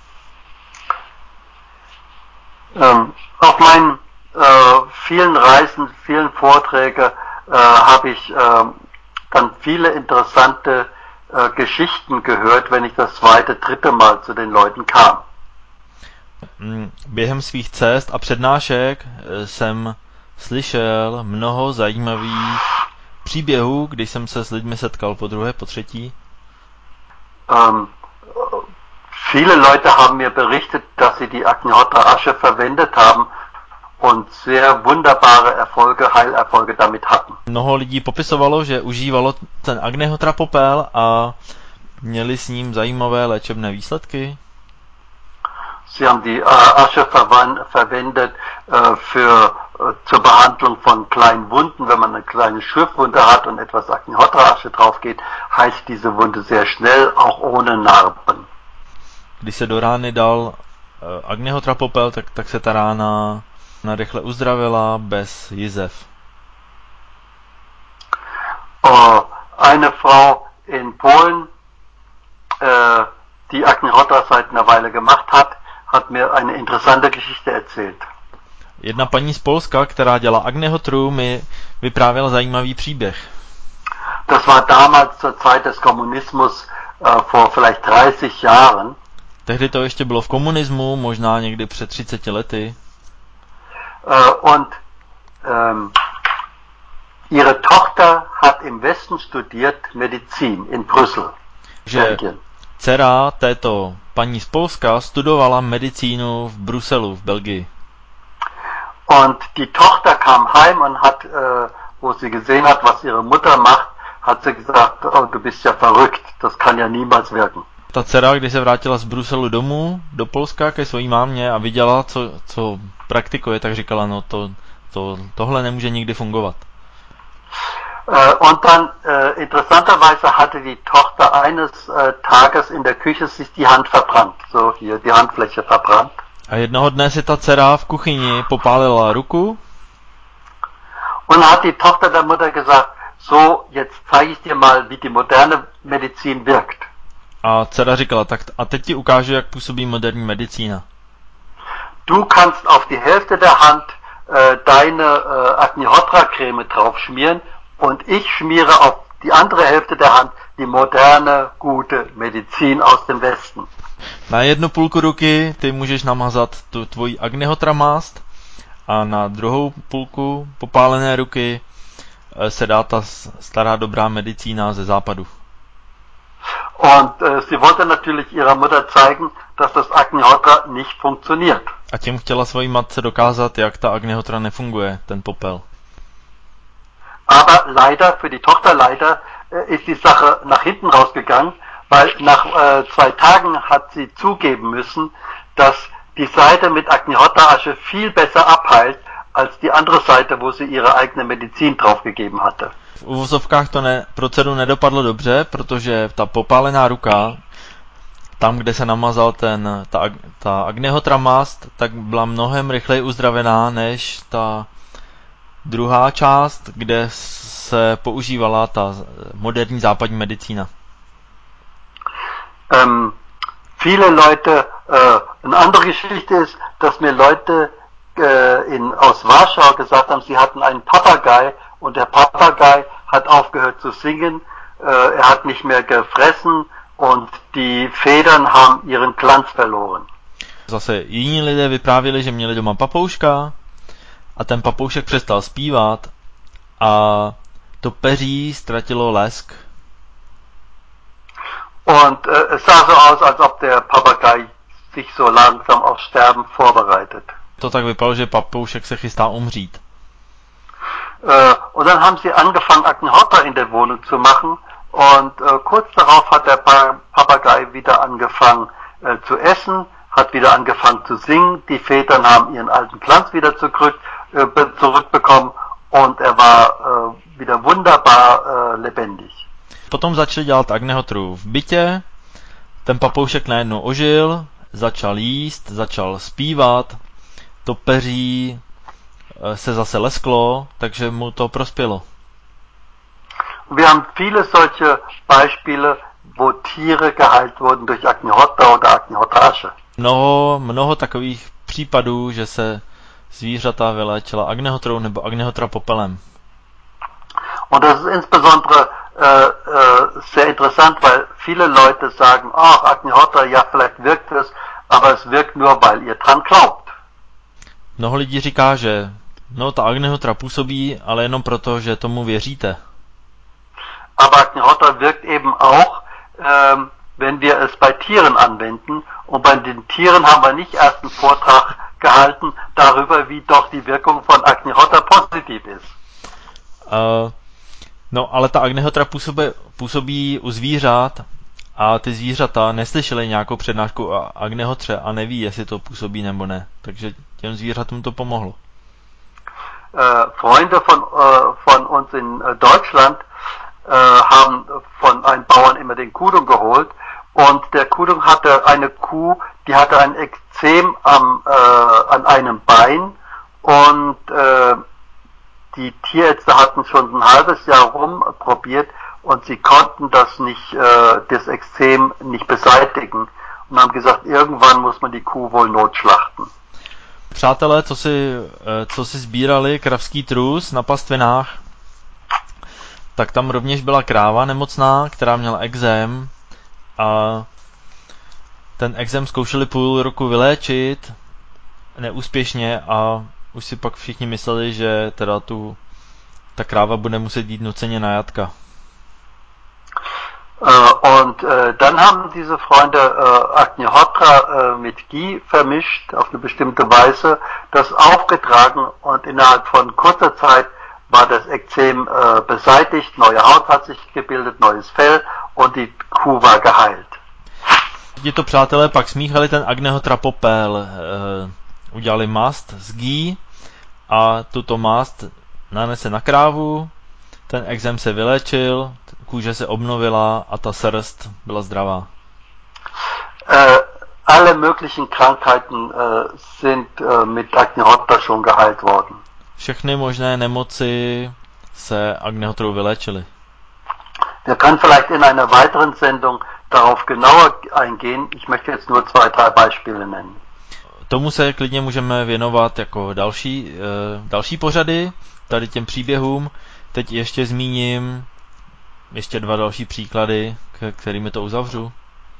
Auf meinen vielen Reisen, vielen Vorträge habe ich dann viele interessante Geschichten gehört, wenn ich das zweite, dritte Mal zu den Leuten kam. Během svých cest a přednášek jsem slyšel mnoho zajímavých příběhů, když jsem se s lidmi setkal po druhé, po třetí. Viele Leute haben mir berichtet, dass sie die Agnihotra-Asche verwendet haben und sehr wunderbare Erfolge, Heilerfolge damit hatten. Mnoho lidí popisovalo, že užívalo ten Agnihotra popel a měli s ním zajímavé léčebné výsledky. Sie haben die Asche verwendet zur Behandlung von kleinen Wunden. Wenn man eine kleine Schürfwunde hat und etwas Agnihotra-Asche drauf geht, heilt diese Wunde sehr schnell, auch ohne Narben. Když se do rány dal Agnihotra popel, tak se ta rána rychle uzdravila bez jizev. Eine Frau in Polen, die Agnihotra seit einer Weile gemacht hat mir eine interessante Geschichte erzählt. Jedna paní z Polska, která dělá Agnihotru, mi vyprávěla zajímavý příběh. Das war damals zur Zeit des Kommunismus vor vielleicht 30 Jahren. Tehdy to ještě bylo v komunismu, možná někdy před 30 lety. Und ihre Tochter hat im Westen studiert Medizin in Brüssel. Že dcera této paní z Polska studovala medicínu v Bruselu, v Belgii. Und die Tochter kam heim und hat, wo sie gesehen hat, was ihre Mutter macht, hat sie gesagt, oh, du bist ja verrückt, das kann ja niemals wirken. Ta dcera, když se vrátila z Bruselu domů, do Polska ke své mámě a viděla, co praktikuje, tak říkala, no tohle nemůže nikdy fungovat. Und dann, interessanterweise hatte die Tochter eines Tages in der Küche sich die Hand verbrannt, so hier, die Handfläche verbrannt. A jednoho dne si ta dcera v kuchyni popálila ruku. Und hat die Tochter der Mutter gesagt, so, jetzt zeige ich dir mal, wie die moderne Medizin wirkt. A dcera říkala, tak a teď ti ukážu, jak působí moderní medicína. Du kannst auf die Hälfte der Hand deine Agnihotra-Creme drauf schmieren und ich schmiere auf die andere Hälfte der Hand die moderne, gute Medizin aus dem Westen. Na jednu půlku ruky ty můžeš namazat tu tvoji Agnihotra mást a na druhou půlku popálené ruky se dá ta stará dobrá medicína ze západu. Und sie wollte natürlich ihrer Mutter zeigen, dass das Agnihotra nicht funktioniert. A tím chtěla svojí matce dokázat, jak ta Agnihotra nefunguje, ten popel. Aber leider, für die Tochter leider, ist die Sache nach hinten rausgegangen, weil nach 2 Tagen hat sie zugeben müssen, dass die Seite mit Agnihotra-Asche viel besser abheilt, als die andere Seite, wo sie ihre eigene Medizin draufgegeben hatte. V uvozovkách to pro dceru nedopadlo dobře, protože ta popálená ruka, tam, kde se namazal ta Agnihotra mást, tak byla mnohem rychleji uzdravená než ta druhá část, kde se používala ta moderní západní medicína. Viele Leute, eine andere Geschichte ist, dass mir Leute aus Warschau gesagt haben, sie hatten einen Papagei und der Papagei hat aufgehört zu singen, er hat nicht mehr gefressen und die Federn haben ihren Glanz verloren. Zase jiní lidé vyprávěli, že měli doma papouška a ten papoušek přestal zpívat a to peří ztratilo lesk. Und es sah so aus, als ob der Papagei sich so langsam auf Sterben vorbereitet. To tak vypadalo, že papoušek se chystá umřít. Und dann haben sie angefangen, Agnihotra in der Wohnung zu machen und kurz darauf hat der Papagei wieder angefangen zu essen, hat wieder angefangen zu singen, die Federn haben ihren alten Glanz wieder zurückbekommen und er war wieder wunderbar lebendig. Potom začali dělat Agnihotru v bytě, ten papoušek najednou ožil, začal jíst, začal zpívat, to peří se zase lesklo, takže mu to prospělo. Wir haben viele solche Beispiele, wo Tiere geheilt wurden durch Agnihotra oder Agnihotra-Asche. Mnoho takových případů, že se zvířata vyléčila Agnihotrou nebo Agnihotra popelem. Und das ist insbesondere sehr interessant, weil viele Leute sagen, ach, Agnihotra, ja, vielleicht wirkt es, aber es wirkt nur, weil ihr dran glaubt. Mnoho lidí říká, že ta Agnihotra působí, ale jenom proto, že tomu věříte. Aber Agnihotra wirkt eben auch, wenn wir es bei Tieren anwenden. Und bei den Tieren haben wir nicht erst einen Vortrag gehalten darüber, wie doch die Wirkung von Agnihotra positiv ist. No, ale ta Agnihotra působí u zvířat a ty zvířata neslyšely nějakou přednášku o Agnihotře a neví, jestli to působí nebo ne. Takže těm zvířatům to pomohlo. Freunde von uns in Deutschland haben von einem Bauern immer den Kudung geholt und der Kudung hatte eine Kuh, die hatte ein Ekzem an einem Bein und die Tierärzte hatten schon ein halbes Jahr rumprobiert und sie konnten das Ekzem nicht beseitigen und haben gesagt, irgendwann muss man die Kuh wohl notschlachten. Přátelé, co si sbírali kravský trus na pastvinách, tak tam rovněž byla kráva nemocná, která měla ekzém a ten ekzém zkoušeli půl roku vyléčit neúspěšně a už si pak všichni mysleli, že teda ta kráva bude muset jít nuceně na jatka. Und dann haben diese Freunde Agnihotra mit Ghee vermischt auf eine bestimmte Weise, das aufgetragen und innerhalb von kurzer Zeit war das Ekzem beseitigt, neue Haut hat sich gebildet, neues Fell und die Kuh war geheilt. Tito přátelé pak smíchali ten Agnihotra popel, udělali mast z Ghee a tuto mast nanese na krávu, ten ekzém se vyléčil, kůže se obnovila a ta srst byla zdravá. Alle möglichen Krankheiten sind mit Agnihotra schon geheilt worden. Všechny možné nemoci se Agnihotrou vyléčily. Wir können vielleicht in einer weiteren Sendung darauf genauer eingehen. Ich möchte jetzt nur 2-3 Beispiele nennen. Tomu se klidně můžeme věnovat jako další pořady, tady těm příběhům. Teď ještě zmíním ještě 2 další příklady, kterými to uzavřu.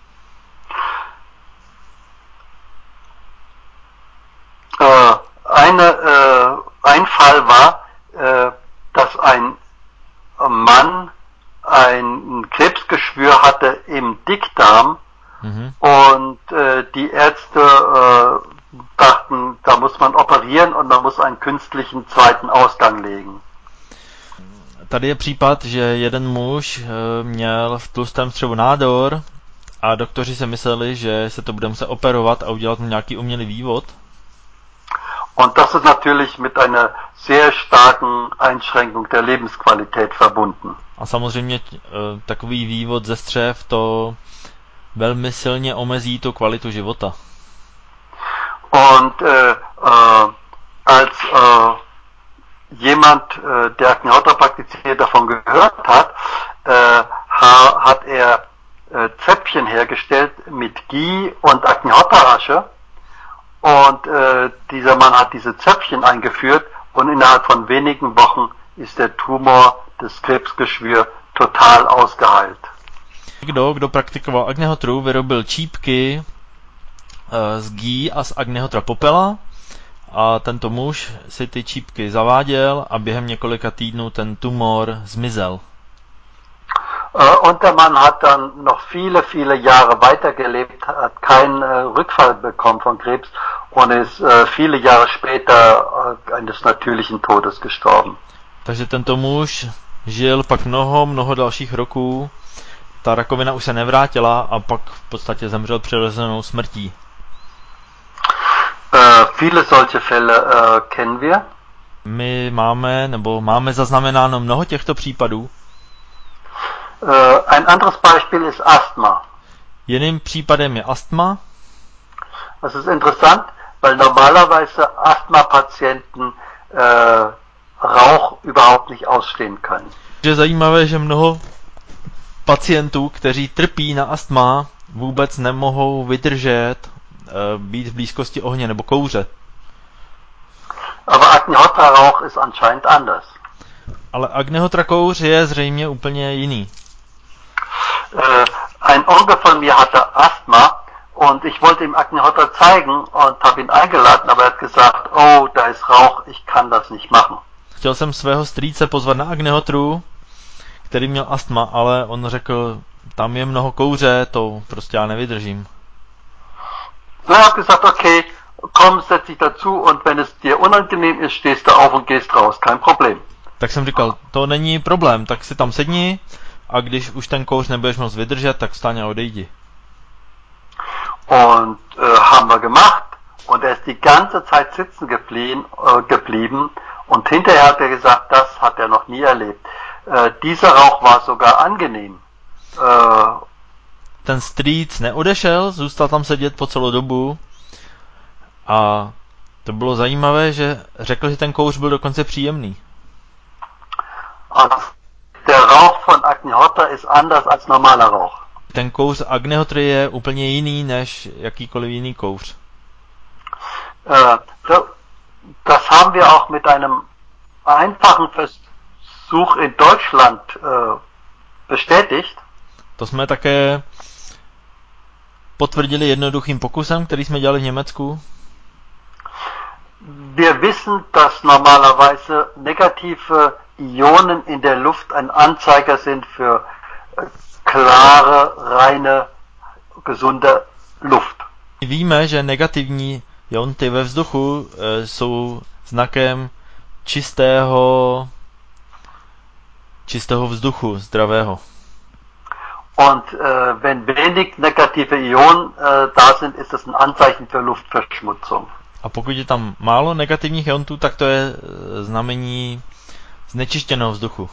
Ein Fall war, dass ein Mann ein Krebsgeschwür hatte im Dickdarm und die Ärzte dachten, da muss man operieren und man muss einen künstlichen zweiten Ausgang legen. Tady je případ, že jeden muž měl v tlustém střevu nádor a doktoři si mysleli, že se to bude muset operovat a udělat mu nějaký umělý vývod. Und das ist natürlich mit einer sehr starken Einschränkung der Lebensqualität verbunden. A samozřejmě takový vývod ze střev to velmi silně omezí tu kvalitu života. Und als jemand, der Agnihotra praktiziert, davon gehört hat, hat er Zäpfchen hergestellt mit Ghee und Agnihotra-Asche. Und dieser Mann hat diese Zäpfchen eingeführt und innerhalb von wenigen Wochen ist der Tumor, das Krebsgeschwür, total ausgeheilt. Kdo praktikoval Agnihotru, vyrobil čípky z Ghee a z Agnihotra popela a tento muž si ty čípky zaváděl a během několika týdnů ten tumor zmizel. Und der Mann hat dann noch viele Jahre weitergelebt, hat keinen Rückfall bekommen von Krebs und ist viele Jahre später eines natürlichen Todes gestorben. Takže tento muž žil pak mnoho dalších roků, ta rakovina už se nevrátila a pak v podstatě zemřel přirozenou smrtí. Viele solche Fälle kennen wir. My máme zaznamenáno mnoho těchto případů. Ein anderes Beispiel ist Asthma. Jiným případem je astma. Das ist interessant, weil normalerweise Asthma-Patienten Rauch überhaupt nicht ausstehen können. Je zajímavé, že mnoho pacientů, kteří trpí na astma, vůbec nemohou vydržet být v blízkosti ohně nebo kouře. Aber Agnihotra Rauch ist anscheinend anders. Ale Agnihotra kouř je zřejmě úplně jiný. Ein Onkel von mir hatte Asthma und ich wollte ihm Agnihotra zeigen und habe ihn eingeladen, aber er hat gesagt, oh, da ist Rauch, ich kann das nicht machen. Chtěl jsem svého strýce pozvat na Agnihotru, který měl astma, ale on řekl, tam je mnoho kouře, to prostě já nevydržím. So, ich habe gesagt, okay, komm, setz dich dazu und wenn es dir unangenehm ist, stehst du auf und gehst raus, kein Problem. Tak jsem říkal, to není problém, tak si tam sedni a když už ten kouř nebudeš moc vydržet, tak vstaň a odejdi. Und haben wir gemacht und er ist die ganze Zeit sitzen geblieben und hinterher hat er gesagt, das hat er noch nie erlebt. Dieser Rauch war sogar angenehm. Ten strýc neodešel, zůstal tam sedět po celou dobu a to bylo zajímavé, že řekl, že ten kouř byl dokonce příjemný. Der Rauch von Agnihotra ist anders als normaler Rauch. Ten kouř Agnihotry je úplně jiný než jakýkoliv jiný kouř. Das haben wir auch mit einem einfachen Versuch in Deutschland bestätigt. To jsme také potvrdili jednoduchým pokusem, který jsme dělali v Německu. Wir wissen, dass normalerweise negative Ionen in der Luft ein Anzeiger sind für klare, reine, gesunde Luft. Víme, že negativní ionty ve vzduchu jsou znakem čistého vzduchu, zdravého. Und wenn wenig negative Ionen da sind, ist das ein Anzeichen für Luftverschmutzung. A pokud je tam málo negativních iontů, tak to je znamení znečištěného vzduchu.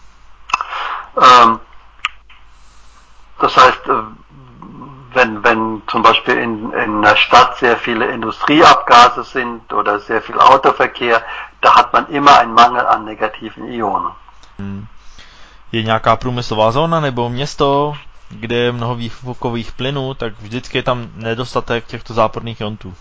Das heißt, wenn zum Beispiel in einer Stadt sehr viele Industrieabgase sind oder sehr viel Autoverkehr, da hat man immer einen Mangel an negativen Ionen. Je nějaká průmyslová zóna nebo město, kde je mnoho výfukových plynů, tak vždycky je tam nedostatek těchto záporných iontů.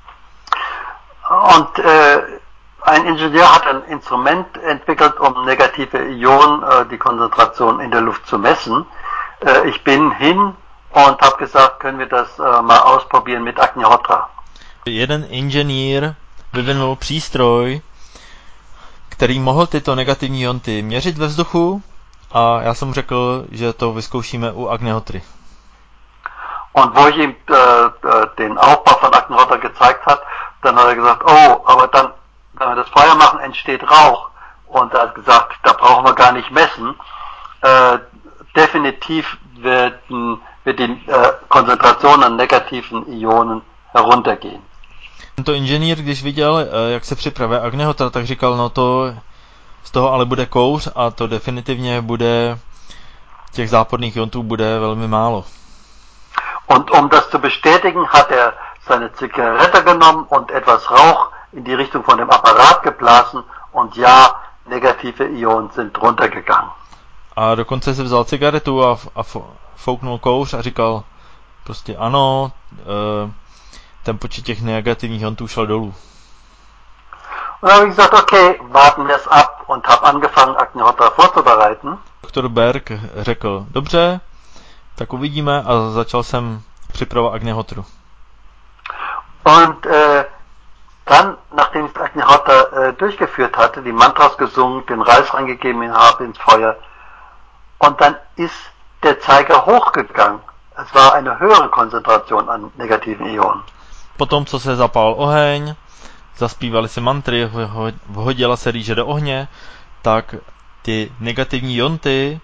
Und ein Ingenieur hat ein Instrument entwickelt, um negative Ionen, die Konzentration in der Luft zu messen. Ich bin hin und habe gesagt, können wir das mal ausprobieren mit Agnihotra. Jeden inženýr vyvinul přístroj, který mohl tyto negativní ionty měřit ve vzduchu a já jsem řekl, že to vyzkoušíme u Agnihotry. Und wo ich ihm den Aufbau von Agnihotra gezeigt hat, dann hat er gesagt, oh, aber dann, wenn wir das Feuer machen, entsteht Rauch. Und er hat gesagt, da brauchen wir gar nicht messen. Definitiv wird die Konzentration an negativen Ionen heruntergehen. Tento inženýr, když viděl, jak se připravuje Agnihotra, tak říkal, no to z toho ale bude kouř a to definitivně bude, těch záporných iontů bude velmi málo. Und um das zu bestätigen, hat er seine Zigarette genommen und etwas Rauch in die Richtung von dem Apparat geblasen und ja, negative Ionen sind runtergegangen. A dokonce si vzal cigaretu a fouknul kouř a říkal prostě ano, ten počet těch negativních iontů šel dolů. Und dann habe ich gesagt, okay, warten wir es ab und habe angefangen, Agnihotra vorzubereiten. Doktor Berg řekl, dobře, tak uvidíme a začal jsem připravovat Agnihotru. Und dann, nachdem ich Agnihotra durchgeführt hatte, die Mantras gesungen, den Reis reingegeben habe ins Feuer, und dann ist der Zeiger hochgegangen. Es war eine höhere Konzentration an negativen Ionen. Potom, co se zapál oheň, zaspívali si mantry, vhodila se rýže do ohně, tak ty negativní ionty,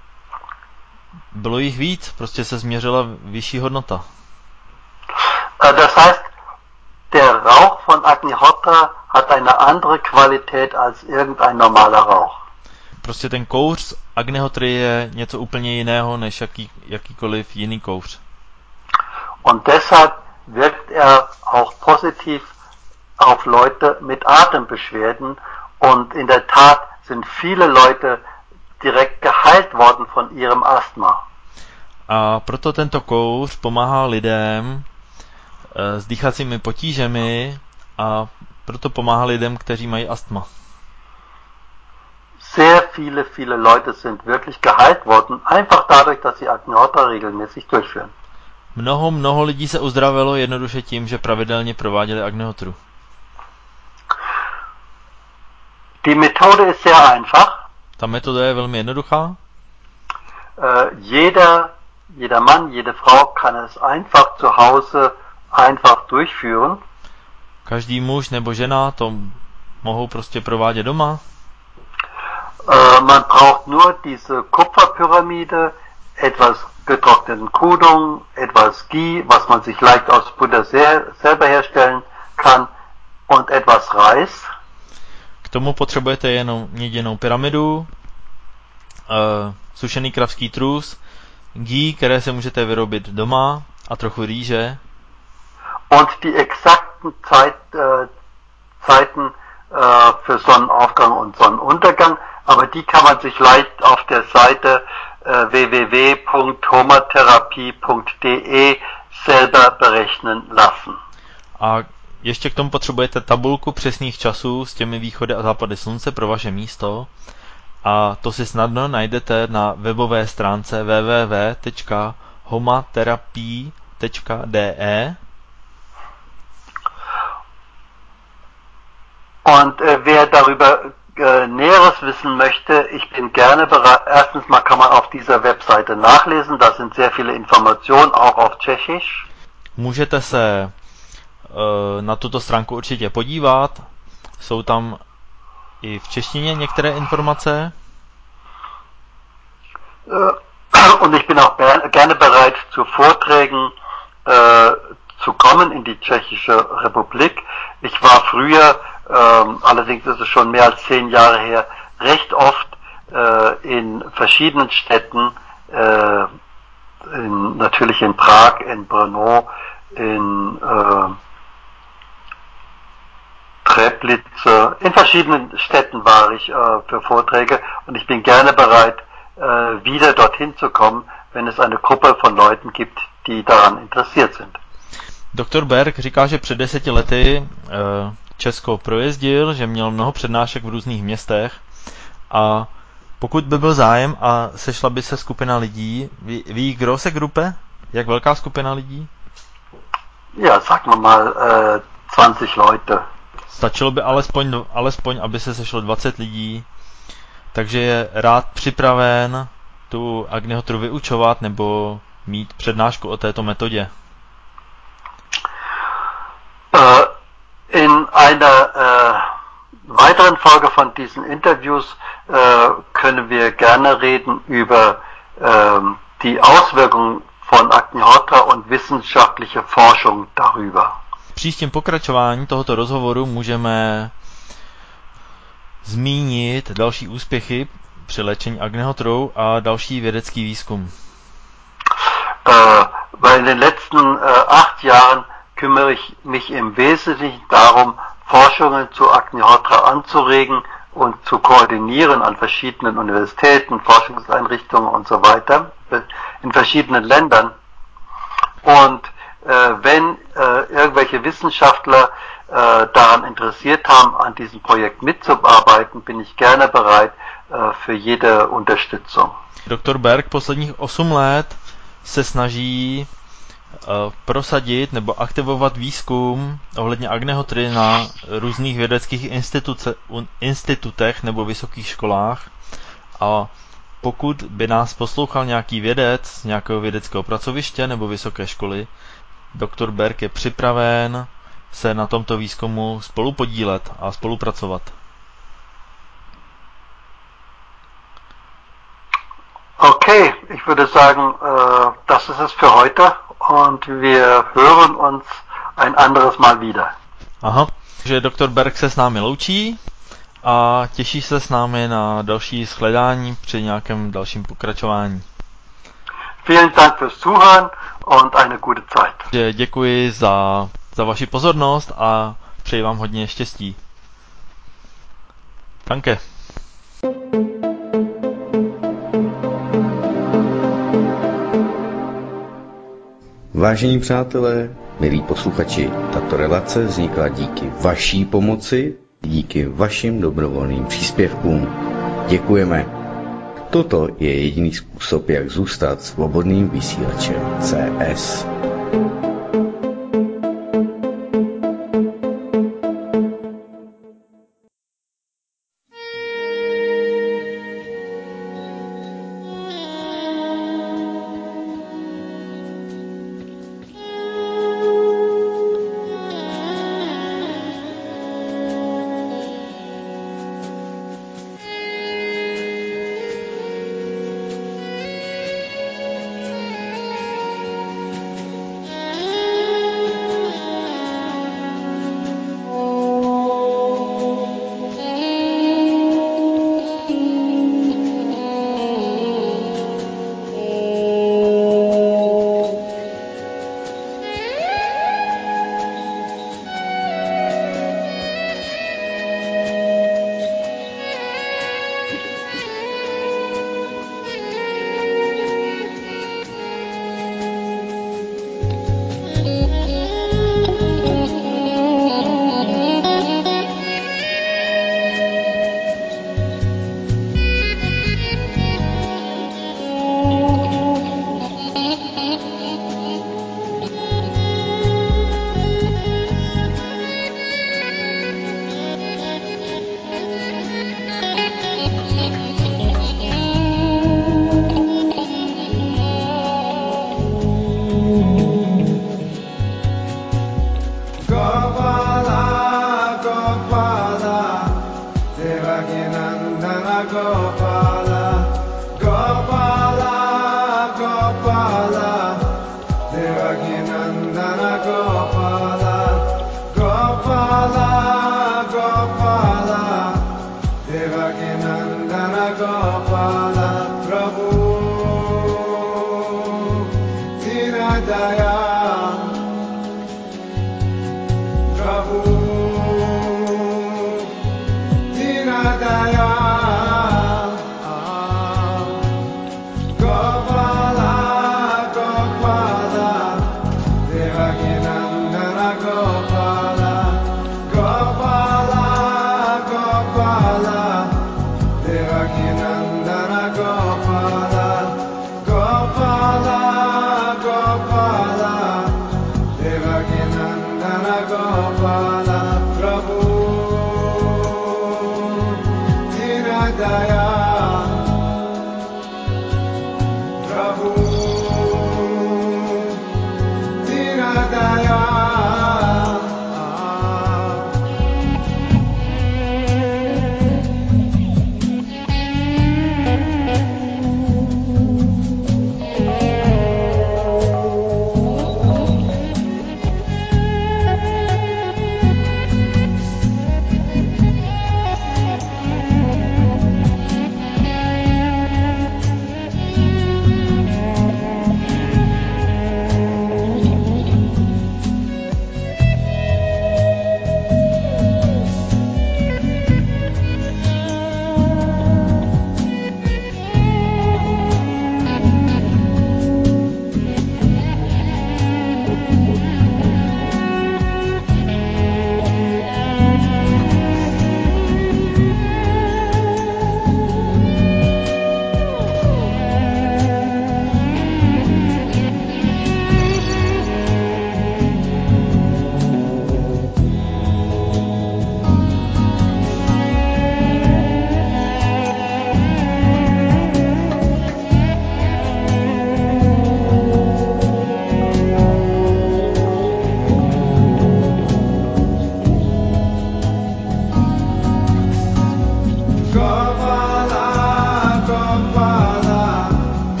bylo jich víc, prostě se změřila vyšší hodnota. Das heißt, der Rauch von Agnihotra hat eine andere Qualität als irgendein normaler Rauch. Prostě ten kouř Agnihotry je něco úplně jiného než jakýkoliv jiný kouř. Und deshalb wirkt er auch positiv auf Leute mit Atembeschwerden und in der Tat sind viele Leute direkt geheilt worden von ihrem Asthma. A proto tento kouř pomáhá lidem s dýchacími potížemi a proto pomáhá lidem, kteří mají astma. Sehr viele Leute sind wirklich geheilt worden, einfach dadurch, dass sie Agnihotra regelmäßig durchführen. Mnoho lidí se uzdravilo jednoduše tím, že pravidelně prováděli Agnihotru. Die Methode ist sehr einfach. Ta metoda je velmi jednoduchá. Jeder Jeder Mann, jede Frau kann es einfach zu Hause einfach durchführen. Každý muž nebo žena to mohou prostě provádět doma. Man braucht nur diese Kupferpyramide, etwas getrockneten Kudung, etwas Ghee, was man sich leicht aus Butter selber herstellen kann, und etwas Reis. K tomu potřebujete jenom měděnou pyramidu, sušený kravský trus, ghee, které se můžete vyrobit doma, a trochu rýže. Und die exakten Zeiten für Sonnenaufgang und Sonnenuntergang, aber die kann man sich leicht auf der Seite www.homatherapie.de selber berechnen lassen. A ještě k tomu potřebujete tabulku přesných časů s těmi východy a západy slunce pro vaše místo. A to si snadno najdete na webové stránce www.homatherapie.de. Und wer darüber Näheres wissen möchte, ich bin gerne bereit. Erstens mal kann man auf dieser Webseite nachlesen, da sind sehr viele Informationen, auch auf Tschechisch. Můžete se na tuto stránku určitě podívat. Jsou tam i v češtině některé informace. Und ich bin auch gerne bereit, zu Vorträgen zu kommen in die Tschechische Republik. Ich war früher, allerdings ist es schon mehr als 10 Jahre her, recht oft in verschiedenen Städten, natürlich in Prag, in Brno, in Treplice, in verschiedenen Städten war ich für Vorträge, und ich bin gerne bereit, wieder dorthin zu kommen, wenn es eine Gruppe von Leuten gibt, die daran interessiert sind. Dr. Berg říká, že před 10 lety Česko projezdil, že měl mnoho přednášek v různých městech, a pokud by byl zájem a sešla by se skupina lidí, wie große Gruppe? Jak velká skupina lidí? Ja, sagen wir mal 20 Leute. Stačilo by alespoň, aby se sešlo 20 lidí, takže je rád připraven tu Agnihotru vyučovat nebo mít přednášku o této metodě. In einer weiteren Folge von diesen Interviews können wir gerne reden über die Auswirkungen von Agnihotra und wissenschaftliche Forschung darüber. V příštím pokračování tohoto rozhovoru můžeme zmínit další úspěchy při léčení Agnihotrou a další vědecký výzkum. Weil in den letzten 8 Jahren kümmere ich mich im Wesentlichen darum, Forschungen zu Agnihotra anzuregen und zu koordinieren an verschiedenen Universitäten, Forschungseinrichtungen und so weiter in verschiedenen Ländern. Und wenn irgendwelche Wissenschaftler daran interessiert haben, an diesem Projekt mitzuarbeiten, bin ich gerne bereit für jede Unterstützung. Dr. Berg posledních 8 let se snaží prosadit nebo aktivovat výzkum ohledně Agnihotry na různých vědeckých institutech nebo vysokých školách, a pokud by nás poslouchal nějaký vědec z nějakého vědeckého pracoviště nebo vysoké školy, Dr. Berg je připraven se na tomto výzkumu spolupodílet a spolupracovat. Okay, ich würde sagen, das ist es für heute und wir hören uns ein anderes Mal wieder. Aha, že Dr. Berg se s námi loučí a těší se s námi na další shledání při nějakém dalším pokračování. Vielen Dank fürs Zuhören und eine gute Zeit. Děkuji za vaši pozornost a přeji vám hodně štěstí. Danke. Vážení přátelé, milí posluchači, tato relace vznikla díky vaší pomoci, díky vašim dobrovolným příspěvkům. Děkujeme. Toto je jediný způsob, jak zůstat svobodným vysílačem CS.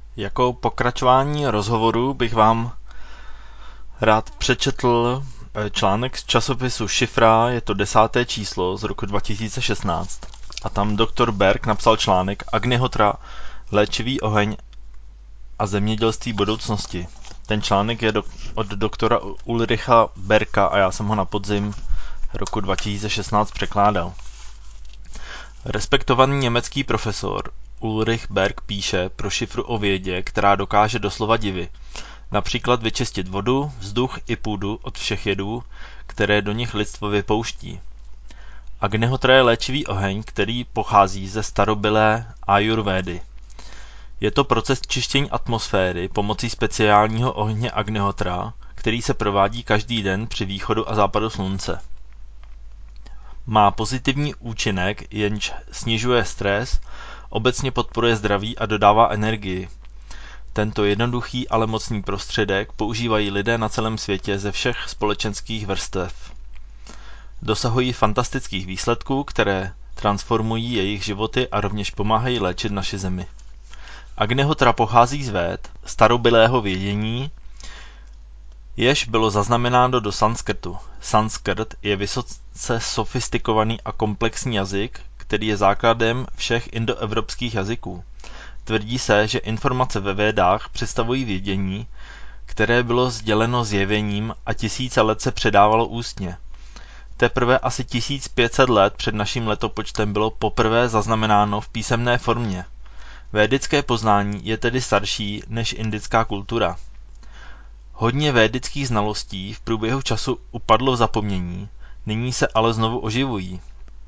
Jako pokračování rozhovoru bych vám rád přečetl článek z časopisu Šifra, je to 10. číslo z roku 2016. A tam doktor Berg napsal článek Agnihotra, léčivý oheň a zemědělství budoucnosti. Ten článek je od doktora Ulricha Berka a já jsem ho na podzim roku 2016 překládal. Respektovaný německý profesor Ulrich Berg píše pro Šifru o vědě, která dokáže doslova divy. Například vyčistit vodu, vzduch i půdu od všech jedů, které do nich lidstvo vypouští. Agnihotra je léčivý oheň, který pochází ze starobylé ajurvédy. Je to proces čištění atmosféry pomocí speciálního ohně Agnihotra, který se provádí každý den při východu a západu slunce. Má pozitivní účinek, jenž snižuje stres, obecně podporuje zdraví a dodává energii. Tento jednoduchý, ale mocný prostředek používají lidé na celém světě ze všech společenských vrstev. Dosahují fantastických výsledků, které transformují jejich životy a rovněž pomáhají léčit naši zemi. Agnihotra pochází z véd, starobylého vědění, jež bylo zaznamenáno do sanskrtu. Sanskrt je vysoce sofistikovaný a komplexní jazyk, který je základem všech indoevropských jazyků. Tvrdí se, že informace ve Védách představují vědění, které bylo sděleno zjevením a tisíce let se předávalo ústně. Teprve asi 1500 let před naším letopočtem bylo poprvé zaznamenáno v písemné formě. Védické poznání je tedy starší než indická kultura. Hodně védických znalostí v průběhu času upadlo v zapomnění, nyní se ale znovu oživují.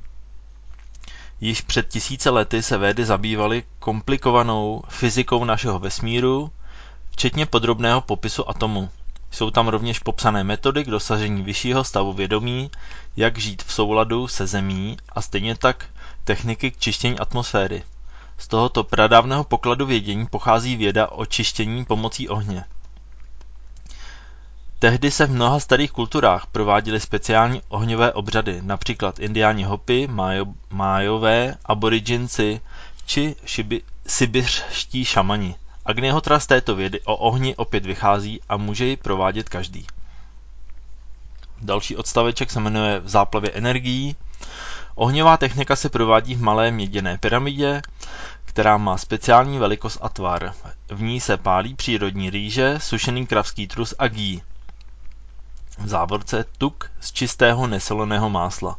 Již před tisíce lety se Védy zabývaly komplikovanou fyzikou našeho vesmíru, včetně podrobného popisu atomu. Jsou tam rovněž popsané metody k dosažení vyššího stavu vědomí, jak žít v souladu se zemí a stejně tak techniky k čištění atmosféry. Z tohoto pradávného pokladu vědění pochází věda o čištění pomocí ohně. Tehdy se v mnoha starých kulturách prováděly speciální ohňové obřady, například indiáni Hopi, Májové, Aboridžinci či sibiřští šamani. Agnihotra z této vědy o ohni opět vychází a může ji provádět každý. Další odstaveček se jmenuje V záplavě energií. Ohňová technika se provádí v malé měděné pyramidě, která má speciální velikost a tvar. V ní se pálí přírodní rýže, sušený kravský trus a ghee. V závorce tuk z čistého nesoloného másla.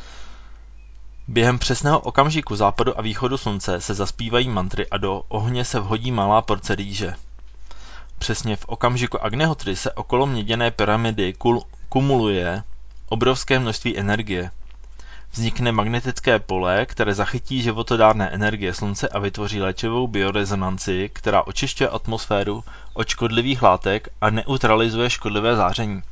Během přesného okamžiku západu a východu slunce se zaspívají mantry a do ohně se vhodí malá porce rýže. Přesně v okamžiku Agnihotry se okolo měděné pyramidy kumuluje obrovské množství energie. Vznikne magnetické pole, které zachytí životodárné energie slunce a vytvoří léčivou biorezonanci, která očišťuje atmosféru od škodlivých látek a neutralizuje škodlivé záření.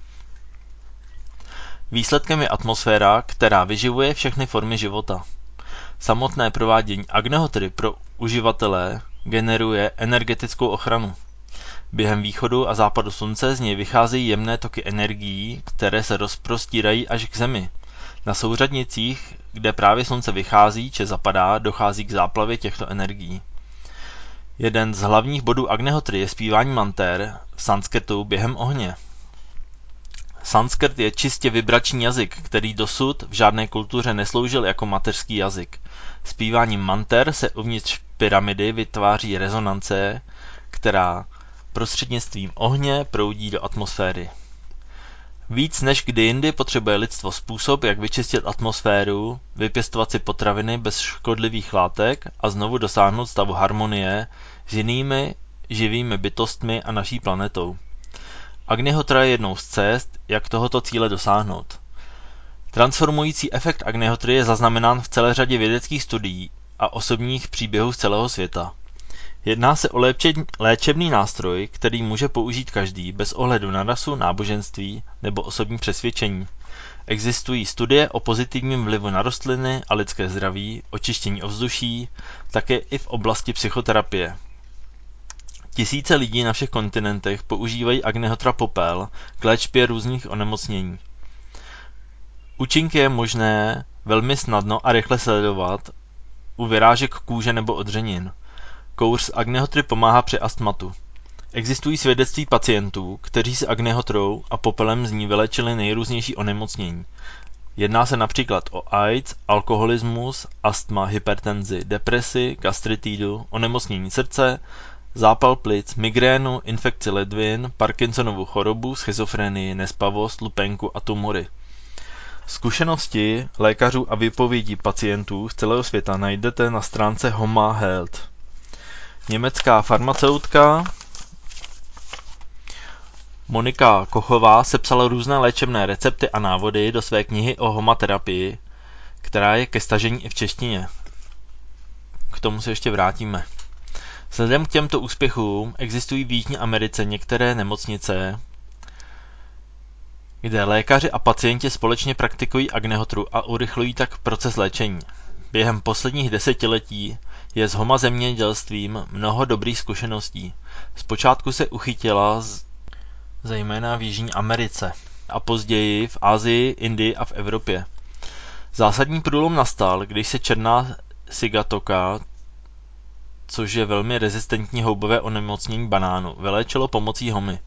Výsledkem je atmosféra, která vyživuje všechny formy života. Samotné provádění Agnihotry pro uživatele generuje energetickou ochranu. Během východu a západu slunce z něj vycházejí jemné toky energií, které se rozprostírají až k zemi. Na souřadnicích, kde právě slunce vychází či zapadá, dochází k záplavě těchto energií. Jeden z hlavních bodů Agnihotry je zpívání manter v sanskrtu během ohně. Sanskrt je čistě vibrační jazyk, který dosud v žádné kultuře nesloužil jako mateřský jazyk. Zpíváním manter se uvnitř pyramidy vytváří rezonance, která prostřednictvím ohně proudí do atmosféry. Víc než kdy jindy potřebuje lidstvo způsob, jak vyčistit atmosféru, vypěstovat si potraviny bez škodlivých látek a znovu dosáhnout stavu harmonie s jinými živými bytostmi a naší planetou. Agnihotra je jednou z cest, jak tohoto cíle dosáhnout. Transformující efekt Agnihotry je zaznamenán v celé řadě vědeckých studií a osobních příběhů z celého světa. Jedná se o léčebný nástroj, který může použít každý bez ohledu na rasu, náboženství nebo osobní přesvědčení. Existují studie o pozitivním vlivu na rostliny a lidské zdraví, očištění ovzduší, také i v oblasti psychoterapie. Tisíce lidí na všech kontinentech používají Agnihotra popel k léčbě různých onemocnění. Účinky je možné velmi snadno a rychle sledovat u vyrážek kůže nebo odřenin. Kouř z agnihotry pomáhá při astmatu. Existují svědectví pacientů, kteří s agnihotrou a popelem z ní vylečili nejrůznější onemocnění. Jedná se například o AIDS, alkoholismus, astma, hypertenzi, depresi, gastritidu, onemocnění srdce, zápal plic, migrénu, infekci ledvin, Parkinsonovu chorobu, schizofrenii, nespavost, lupenku a tumory. Zkušenosti lékařů a výpovědi pacientů z celého světa najdete na stránce Homa Health. Německá farmaceutka Monika Kochová sepsala různé léčebné recepty a návody do své knihy o homaterapii, která je ke stažení i v češtině. K tomu se ještě vrátíme. Vzhledem k těmto úspěchům existují v Jižní Americe některé nemocnice, kde lékaři a pacienti společně praktikují agnihotru a urychlují tak proces léčení. Během posledních desetiletí je s homa zemědělstvím mnoho dobrých zkušeností. Zpočátku se uchytila zejména v Jižní Americe a později v Asii, Indii a v Evropě. Zásadní průlom nastal, když se černá sigatoka, což je velmi rezistentní houbové onemocnění banánu, vyléčilo pomocí homy.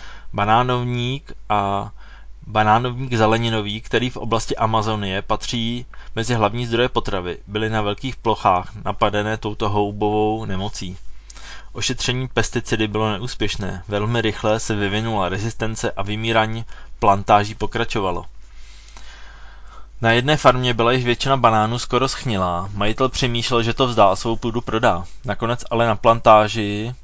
Banánovník zeleninový, který v oblasti Amazonie patří mezi hlavní zdroje potravy, byly na velkých plochách napadené touto houbovou nemocí. Ošetření pesticidy bylo neúspěšné, velmi rychle se vyvinula rezistence a vymírání plantáží pokračovalo. Na jedné farmě byla již většina banánů skoro schnilá, majitel přemýšlel, že to vzdá a svou půdu prodá. Nakonec ale na plantáži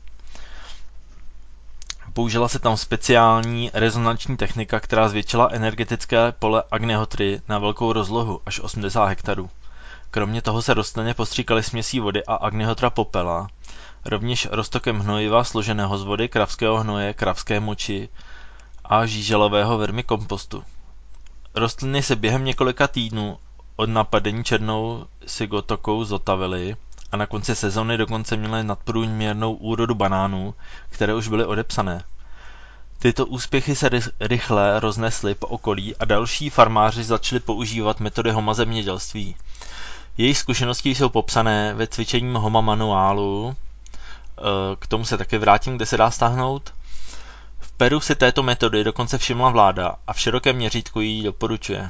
použila se tam speciální rezonanční technika, která zvětšila energetické pole agnihotry na velkou rozlohu, až 80 hektarů. Kromě toho se rostlině postříkaly směsí vody a agnihotra popela, rovněž roztokem hnojiva složeného z vody, kravského hnoje, kravské moči a žíželového vermikompostu. Rostliny se během několika týdnů od napadení černou sigotokou zotavily a na konci sezony dokonce měly nadprůměrnou úrodu banánů, které už byly odepsané. Tyto úspěchy se rychle roznesly po okolí a další farmáři začali používat metody homa zemědělství. Jejich zkušenosti jsou popsané ve cvičení homa manuálu, k tomu se také vrátím, kde se dá stáhnout. V Peru si této metody dokonce všimla vláda a v širokém měřítku ji doporučuje.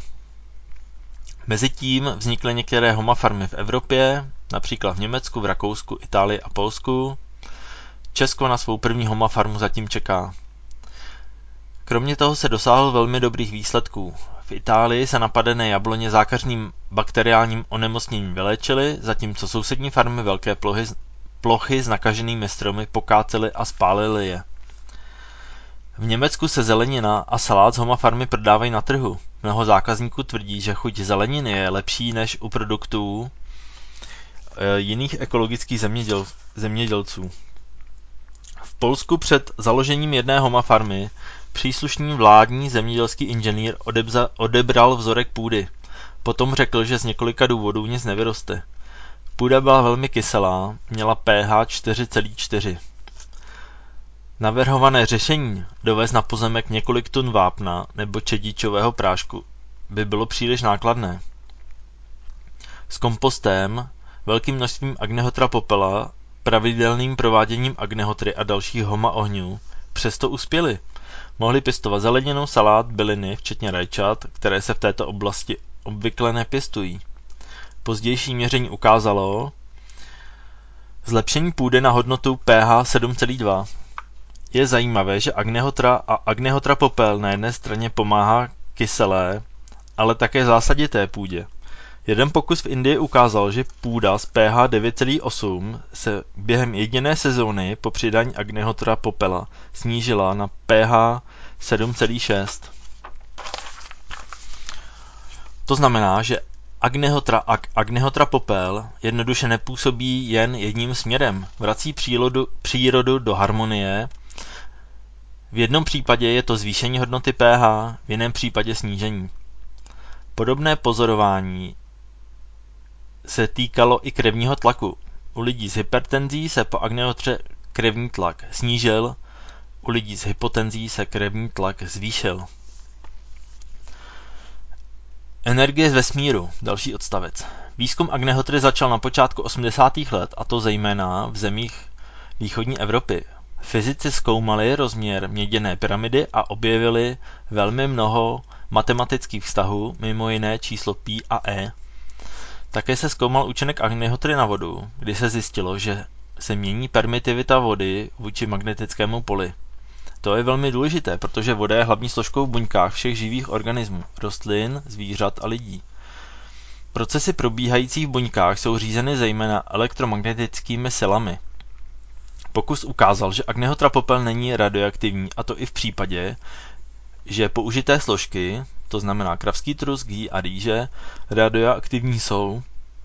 Mezitím vznikly některé homa farmy v Evropě, například v Německu, v Rakousku, Itálii a Polsku. Česko na svou první homa farmu zatím čeká. Kromě toho se dosáhl velmi dobrých výsledků. V Itálii se napadené jabloně zákařným bakteriálním onemocněním vyléčily, zatímco sousední farmy velké plochy s nakaženými stromy pokácely a spálily je. V Německu se zelenina a salát z homa farmy prodávají na trhu. Mnoho zákazníků tvrdí, že chuť zeleniny je lepší než u produktů jiných ekologických zemědělců. V Polsku před založením jedné homa farmy příslušný vládní zemědělský inženýr odebral vzorek půdy. Potom řekl, že z několika důvodů nic nevyroste. Půda byla velmi kyselá, měla pH 4,4. Navrhované řešení dovést na pozemek několik tun vápna nebo čedičového prášku by bylo příliš nákladné. S kompostem, velkým množstvím agnihotra popela, pravidelným prováděním agnihotry a dalších homa ohňů přesto uspěli. Mohli pěstovat zeleninu, salát, byliny, včetně rajčat, které se v této oblasti obvykle nepěstují. Pozdější měření ukázalo zlepšení půdy na hodnotu pH 7,2. Je zajímavé, že agnihotra a agnihotra popel na jedné straně pomáhá kyselé, ale také zásadité půdě. Jeden pokus v Indii ukázal, že půda s pH 9,8 se během jediné sezóny po přidání agnihotra popela snížila na pH 7,6. To znamená, že agnihotra popel jednoduše nepůsobí jen jedním směrem, vrací přírodu do harmonie. V jednom případě je to zvýšení hodnoty pH, v jiném případě snížení. Podobné pozorování se týkalo i krevního tlaku. U lidí s hypertenzí se po agnihotře krevní tlak snížil, u lidí s hypotenzí se krevní tlak zvýšil. Energie z vesmíru, další odstavec. Výzkum agnihotry začal na počátku 80. let, a to zejména v zemích východní Evropy. Fyzici zkoumali rozměr měděné pyramidy a objevili velmi mnoho matematických vztahů, mimo jiné číslo π a e. Také se zkoumal účinek Agnihotry na vodu, kdy se zjistilo, že se mění permitivita vody vůči magnetickému poli. To je velmi důležité, protože voda je hlavní složkou v buňkách všech živých organismů, rostlin, zvířat a lidí. Procesy probíhající v buňkách jsou řízeny zejména elektromagnetickými silami. Pokus ukázal, že Agnihotra popel není radioaktivní, a to i v případě, že použité složky, to znamená kravský trus, ghee a rýže, radioaktivní jsou.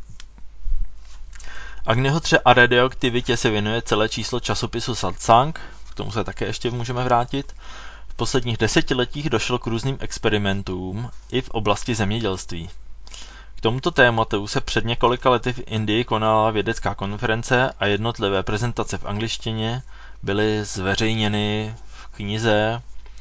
Agnihotře a radioaktivitě se věnuje celé číslo časopisu Satsang, k tomu se také ještě můžeme vrátit. V posledních desetiletích došlo k různým experimentům i v oblasti zemědělství. K tomuto tématu se před několika lety v Indii konala vědecká konference a jednotlivé prezentace v angličtině byly zveřejněny v knize.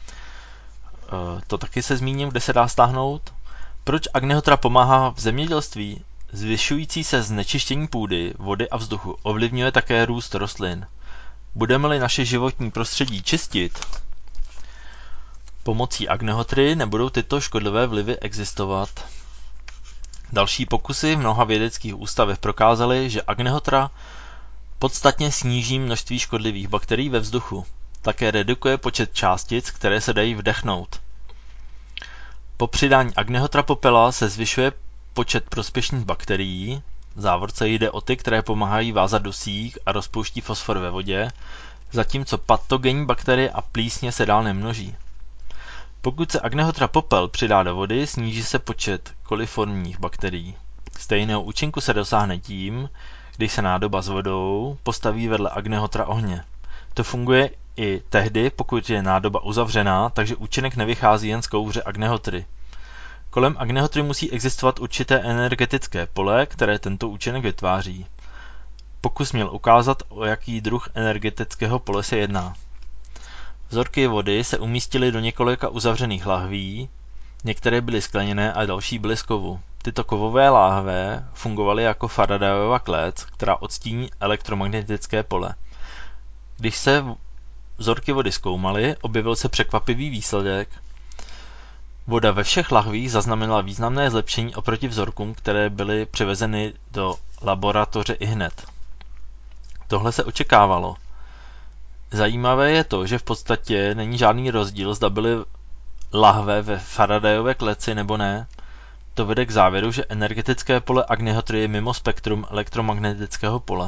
To taky se zmíním, kde se dá stáhnout. Proč Agnihotra pomáhá v zemědělství? Zvyšující se znečištění půdy, vody a vzduchu ovlivňuje také růst rostlin. Budeme-li naše životní prostředí čistit pomocí Agnihotry, nebudou tyto škodlivé vlivy existovat. Další pokusy v mnoha vědeckých ústavech prokázaly, že Agnihotra podstatně sníží množství škodlivých bakterií ve vzduchu. Také redukuje počet částic, které se dají vdechnout. Po přidání Agnihotra popela se zvyšuje počet prospěšných bakterií, v závorce jde o ty, které pomáhají vázat dusík a rozpouští fosfor ve vodě, zatímco patogenní bakterie a plísně se dál nemnoží. Pokud se Agnihotra popel přidá do vody, sníží se počet koliformních bakterií. Stejného účinku se dosáhne tím, když se nádoba s vodou postaví vedle Agnihotra ohně. To funguje i tehdy, pokud je nádoba uzavřená, takže účinek nevychází jen z kouře Agnihotry. Kolem Agnihotry musí existovat určité energetické pole, které tento účinek vytváří. Pokus měl ukázat, o jaký druh energetického pole se jedná. Vzorky vody se umístily do několika uzavřených lahví, některé byly skleněné a další byly z kovu. Tyto kovové láhve fungovaly jako Faradayova klec, která odstíní elektromagnetické pole. Když se vzorky vody zkoumaly, objevil se překvapivý výsledek. Voda ve všech lahvích zaznamenala významné zlepšení oproti vzorkům, které byly přivezeny do laboratoře ihned. Tohle se očekávalo. Zajímavé je to, že v podstatě není žádný rozdíl, zda byly lahve ve Faradayové kleci nebo ne. To vede k závěru, že energetické pole Agnihotry je mimo spektrum elektromagnetického pole.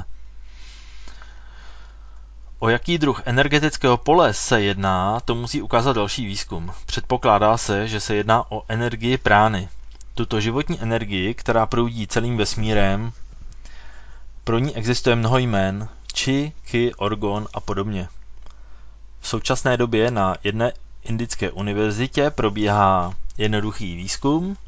O jaký druh energetického pole se jedná, to musí ukázat další výzkum. Předpokládá se, že se jedná o energii prány. Tuto životní energii, která proudí celým vesmírem, pro ní existuje mnoho jmén, Chi, Ki, Orgon a podobně. V současné době na jedné indické univerzitě probíhá jednoduchý výzkum,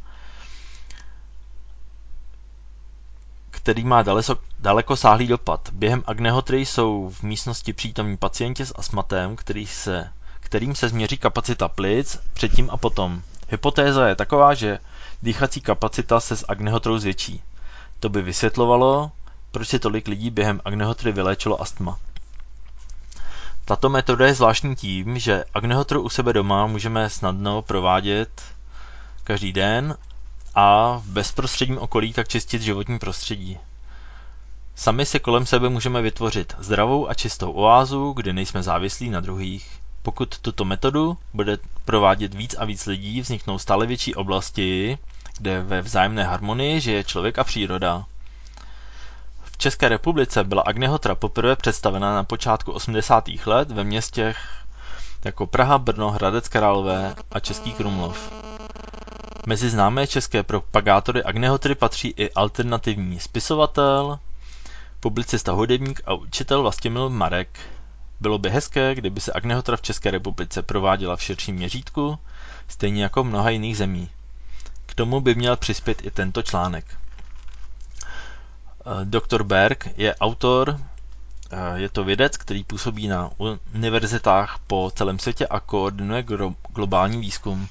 který má dalekosáhlý dopad. Během Agnihotry jsou v místnosti přítomní pacienti s astmatem, kterým se změří kapacita plic předtím a potom. Hypotéza je taková, že dýchací kapacita se s Agnihotrou zvětší. To by vysvětlovalo, proč si tolik lidí během Agnihotry vyléčilo astma. Tato metoda je zvláštní tím, že Agnihotru u sebe doma můžeme snadno provádět každý den a v bezprostředním okolí tak čistit životní prostředí. Sami si kolem sebe můžeme vytvořit zdravou a čistou oázu, kde nejsme závislí na druhých. Pokud tuto metodu bude provádět víc a víc lidí, vzniknou stále větší oblasti, kde ve vzájemné harmonii žije člověk a příroda. V České republice byla Agnihotra poprvé představena na počátku 80. let ve městech jako Praha, Brno, Hradec Králové a Český Krumlov. Mezi známé české propagátory Agnihotry patří i alternativní spisovatel, publicista, hudebník a učitel Vlastimil Marek. Bylo by hezké, kdyby se Agnihotra v České republice prováděla v širším měřítku, stejně jako v mnoha jiných zemí. K tomu by měl přispět i tento článek. Dr. Berg je autor, je to vědec, který působí na univerzitách po celém světě a koordinuje globální výzkum.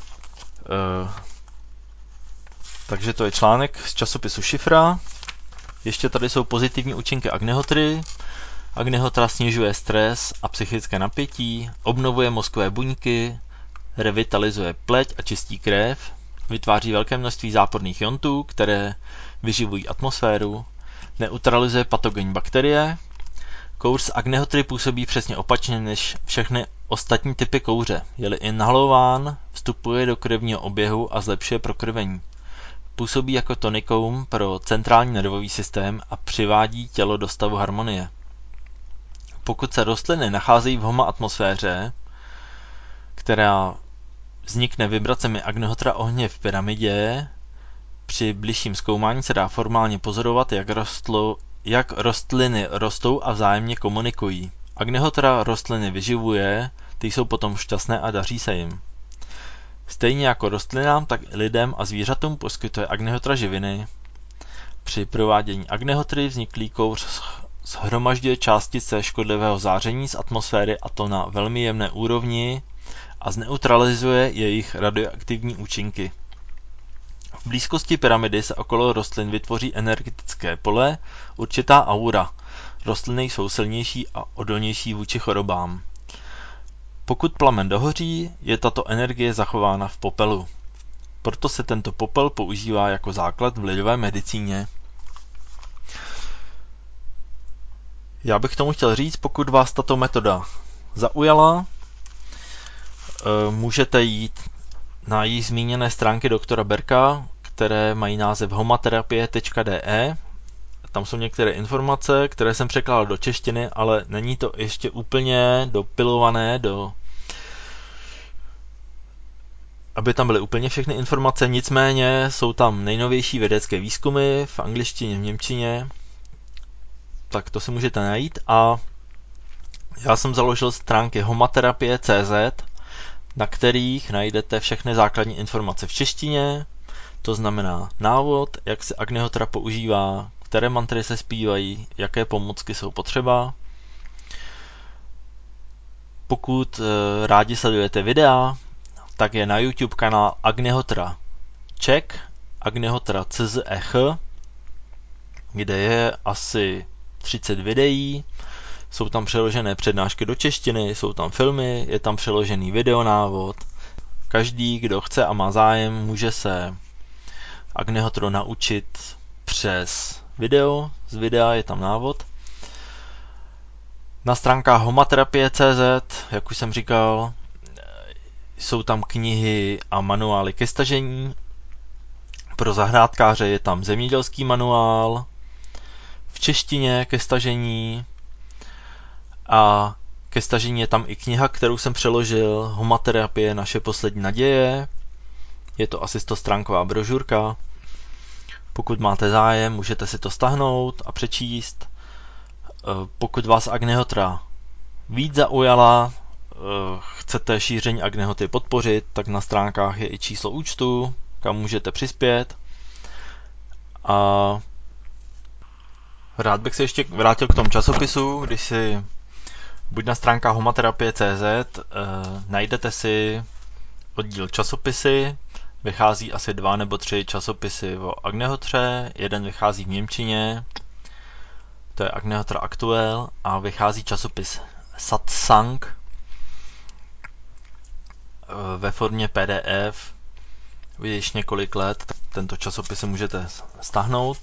Takže to je článek z časopisu Šifra. Ještě tady jsou pozitivní účinky Agnihotry. Agnihotra snižuje stres a psychické napětí, obnovuje mozkové buňky, revitalizuje pleť a čistí krev, vytváří velké množství záporných iontů, které vyživují atmosféru, neutralizuje patogenní bakterie. Kouř z Agnihotry působí přesně opačně než všechny ostatní typy kouře. Je-li inhalován, vstupuje do krevního oběhu a zlepšuje prokrvení. Působí jako tonikum pro centrální nervový systém a přivádí tělo do stavu harmonie. Pokud se rostliny nacházejí v homoatmosféře, která vznikne vibracemi Agnihotra ohně v pyramidě, při bližším zkoumání se dá formálně pozorovat, jak rostliny rostou a vzájemně komunikují. Agnihotra rostliny vyživuje, ty jsou potom šťastné a daří se jim. Stejně jako rostlinám, tak i lidem a zvířatům poskytuje Agnihotra živiny. Při provádění Agnihotry vzniklý kouř shromažďuje částice škodlivého záření z atmosféry, a to na velmi jemné úrovni, a zneutralizuje jejich radioaktivní účinky. V blízkosti pyramidy se okolo rostlin vytvoří energetické pole, určitá aura. Rostliny jsou silnější a odolnější vůči chorobám. Pokud plamen dohoří, je tato energie zachována v popelu. Proto se tento popel používá jako základ v lidové medicíně. Já bych tomu chtěl říct, pokud vás tato metoda zaujala, můžete jít na již zmíněné stránky doktora Berka, které mají název homaterapie.de. Tam jsou některé informace, které jsem překládal do češtiny, ale není to ještě úplně dopilované, aby tam byly úplně všechny informace, nicméně jsou tam nejnovější vědecké výzkumy v angličtině, v němčině, tak to si můžete najít. A já jsem založil stránky homaterapie.cz, na kterých najdete všechny základní informace v češtině, to znamená návod, jak se Agnihotra používá, které mantry se zpívají, jaké pomůcky jsou potřeba. Pokud rádi sledujete videa, tak je na YouTube kanál Agnihotra Czech, Agnihotra CZECH, kde je asi 30 videí, jsou tam přeložené přednášky do češtiny, jsou tam filmy, je tam přeložený videonávod. Každý, kdo chce a má zájem, může se Agnihotru naučit přes video, z videa je tam návod. Na stránkách homaterapie.cz, jak už jsem říkal, jsou tam knihy a manuály ke stažení. Pro zahrádkáře je tam zemědělský manuál v češtině ke stažení a ke stažení je tam i kniha, kterou jsem přeložil, Homaterapie, naše poslední naděje. Je to asi 100stránková brožurka. Pokud máte zájem, můžete si to stáhnout a přečíst. Pokud vás Agnihotra víc zaujala, chcete šíření Agnihoty podpořit, tak na stránkách je i číslo účtu, kam můžete přispět. A rád bych se ještě vrátil k tomu časopisu, když si buď na stránkách homaterapie.cz najdete si oddíl časopisy, vychází asi 2 nebo 3 časopisy o Agnihotře, jeden vychází v němčině, to je Agnihotra Aktuell, a vychází časopis Satsang ve formě PDF, již několik let, tak tento časopis si můžete stáhnout.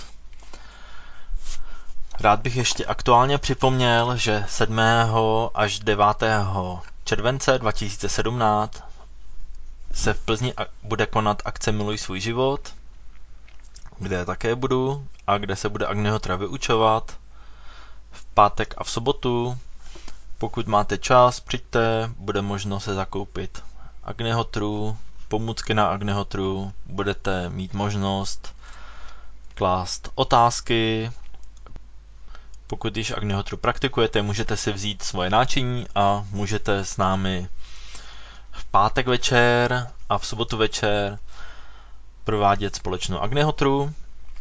Rád bych ještě aktuálně připomněl, že 7. až 9. července 2017 se v Plzni bude konat akce Miluj svůj život, kde také budu a kde se bude Agnihotra vyučovat v pátek a v sobotu. Pokud máte čas, přijďte, bude možno se zakoupit Agnihotru, pomůcky na Agnihotru, budete mít možnost klást otázky. Pokud již Agnihotru praktikujete, můžete si vzít svoje náčiní a můžete s námi v pátek večer a v sobotu večer provádět společnou Agnihotru.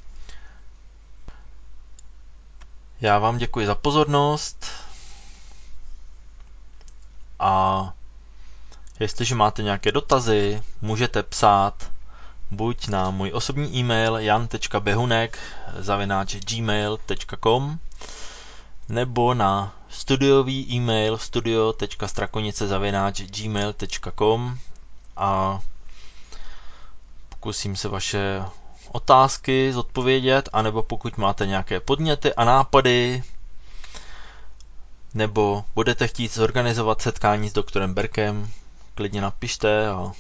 Já vám děkuji za pozornost a jestliže máte nějaké dotazy, můžete psát buď na můj osobní e-mail jan.behunek@gmail.com nebo na studiový e-mail studio.strakonice@gmail.com a pokusím se vaše otázky zodpovědět, anebo pokud máte nějaké podněty a nápady, nebo budete chtít zorganizovat setkání s doktorem Berkem, klidně napište a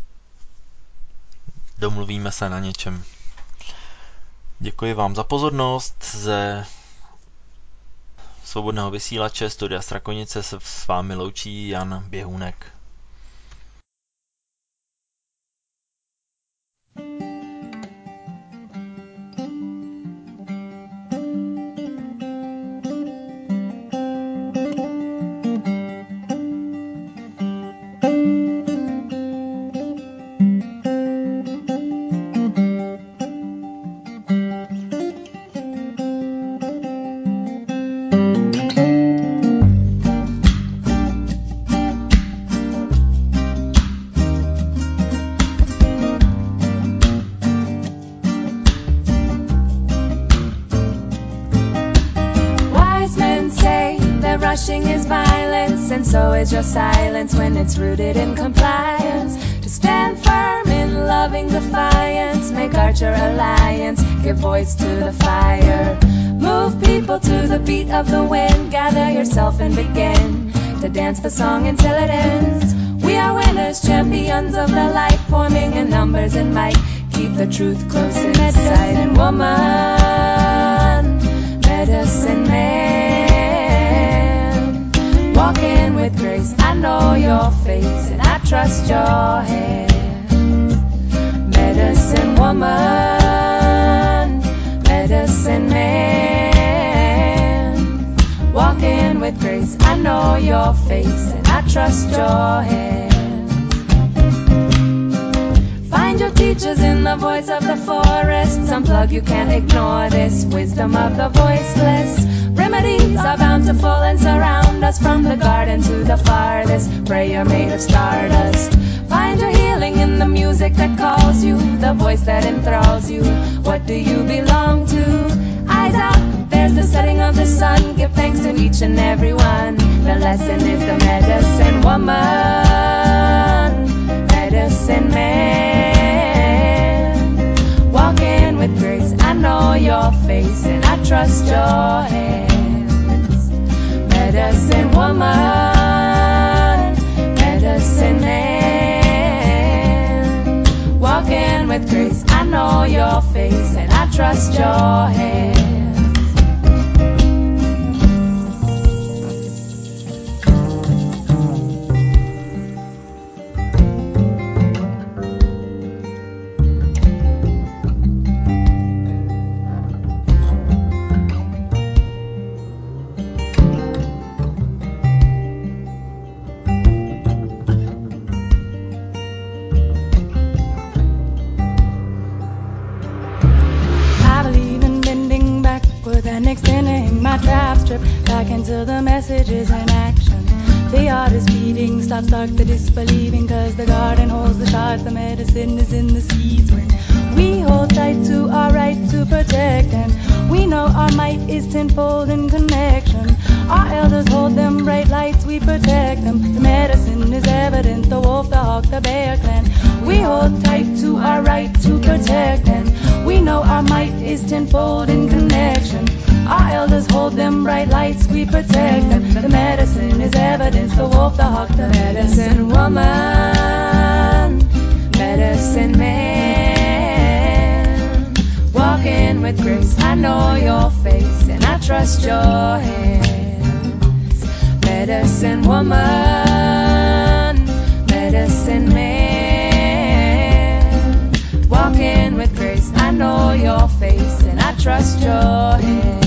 domluvíme se na něčem. Děkuji vám za pozornost. Ze svobodného vysílače Studia Strakonice se s vámi loučí Jan Běhounek. Rushing is violence, and so is your silence when it's rooted in compliance. To stand firm in loving defiance, make Archer alliance, give voice to the fire. Move people to the beat of the wind, gather yourself and begin to dance the song until it ends. We are winners, champions of the light, forming in numbers and might. Keep the truth close in sight. And woman, medicine man, walking with grace, I know your face and I trust your hands. Medicine woman, medicine man, walking with grace, I know your face and I trust your hands. Find your teachers in the voice of the forest, unplug, you can't ignore this wisdom of the voiceless. Remedies are bountiful and surround us from the garden to the farthest. Prayer made of stardust. Find your healing in the music that calls you, the voice that enthralls you. What do you belong to? Eyes out, there's the setting of the sun. Give thanks to each and every one. The lesson is the medicine woman, medicine man, walking with grace, I know your face and I trust your hands. Medicine woman, medicine man, walking with grace, I know your face and I trust your hands. Extending my trap strip back into the messages in action. The art is beating, stop start the disbelieving, cause the garden holds the shards, the medicine is in the seeds. When we hold tight to our right to protect, and we know our might is tenfold in connection. Our elders hold them bright lights, we protect them. The medicine is evident, the wolf, the hawk, the bear clan. We hold tight to our right to protect, and we know our might is tenfold in connection. Our elders hold them bright lights, we protect them. The medicine is evidence, the wolf, the hawk, the medicine woman, medicine man, walking with grace, I know your face and I trust your hands. Medicine woman, medicine man, walking with grace, I know your face and I trust your hands.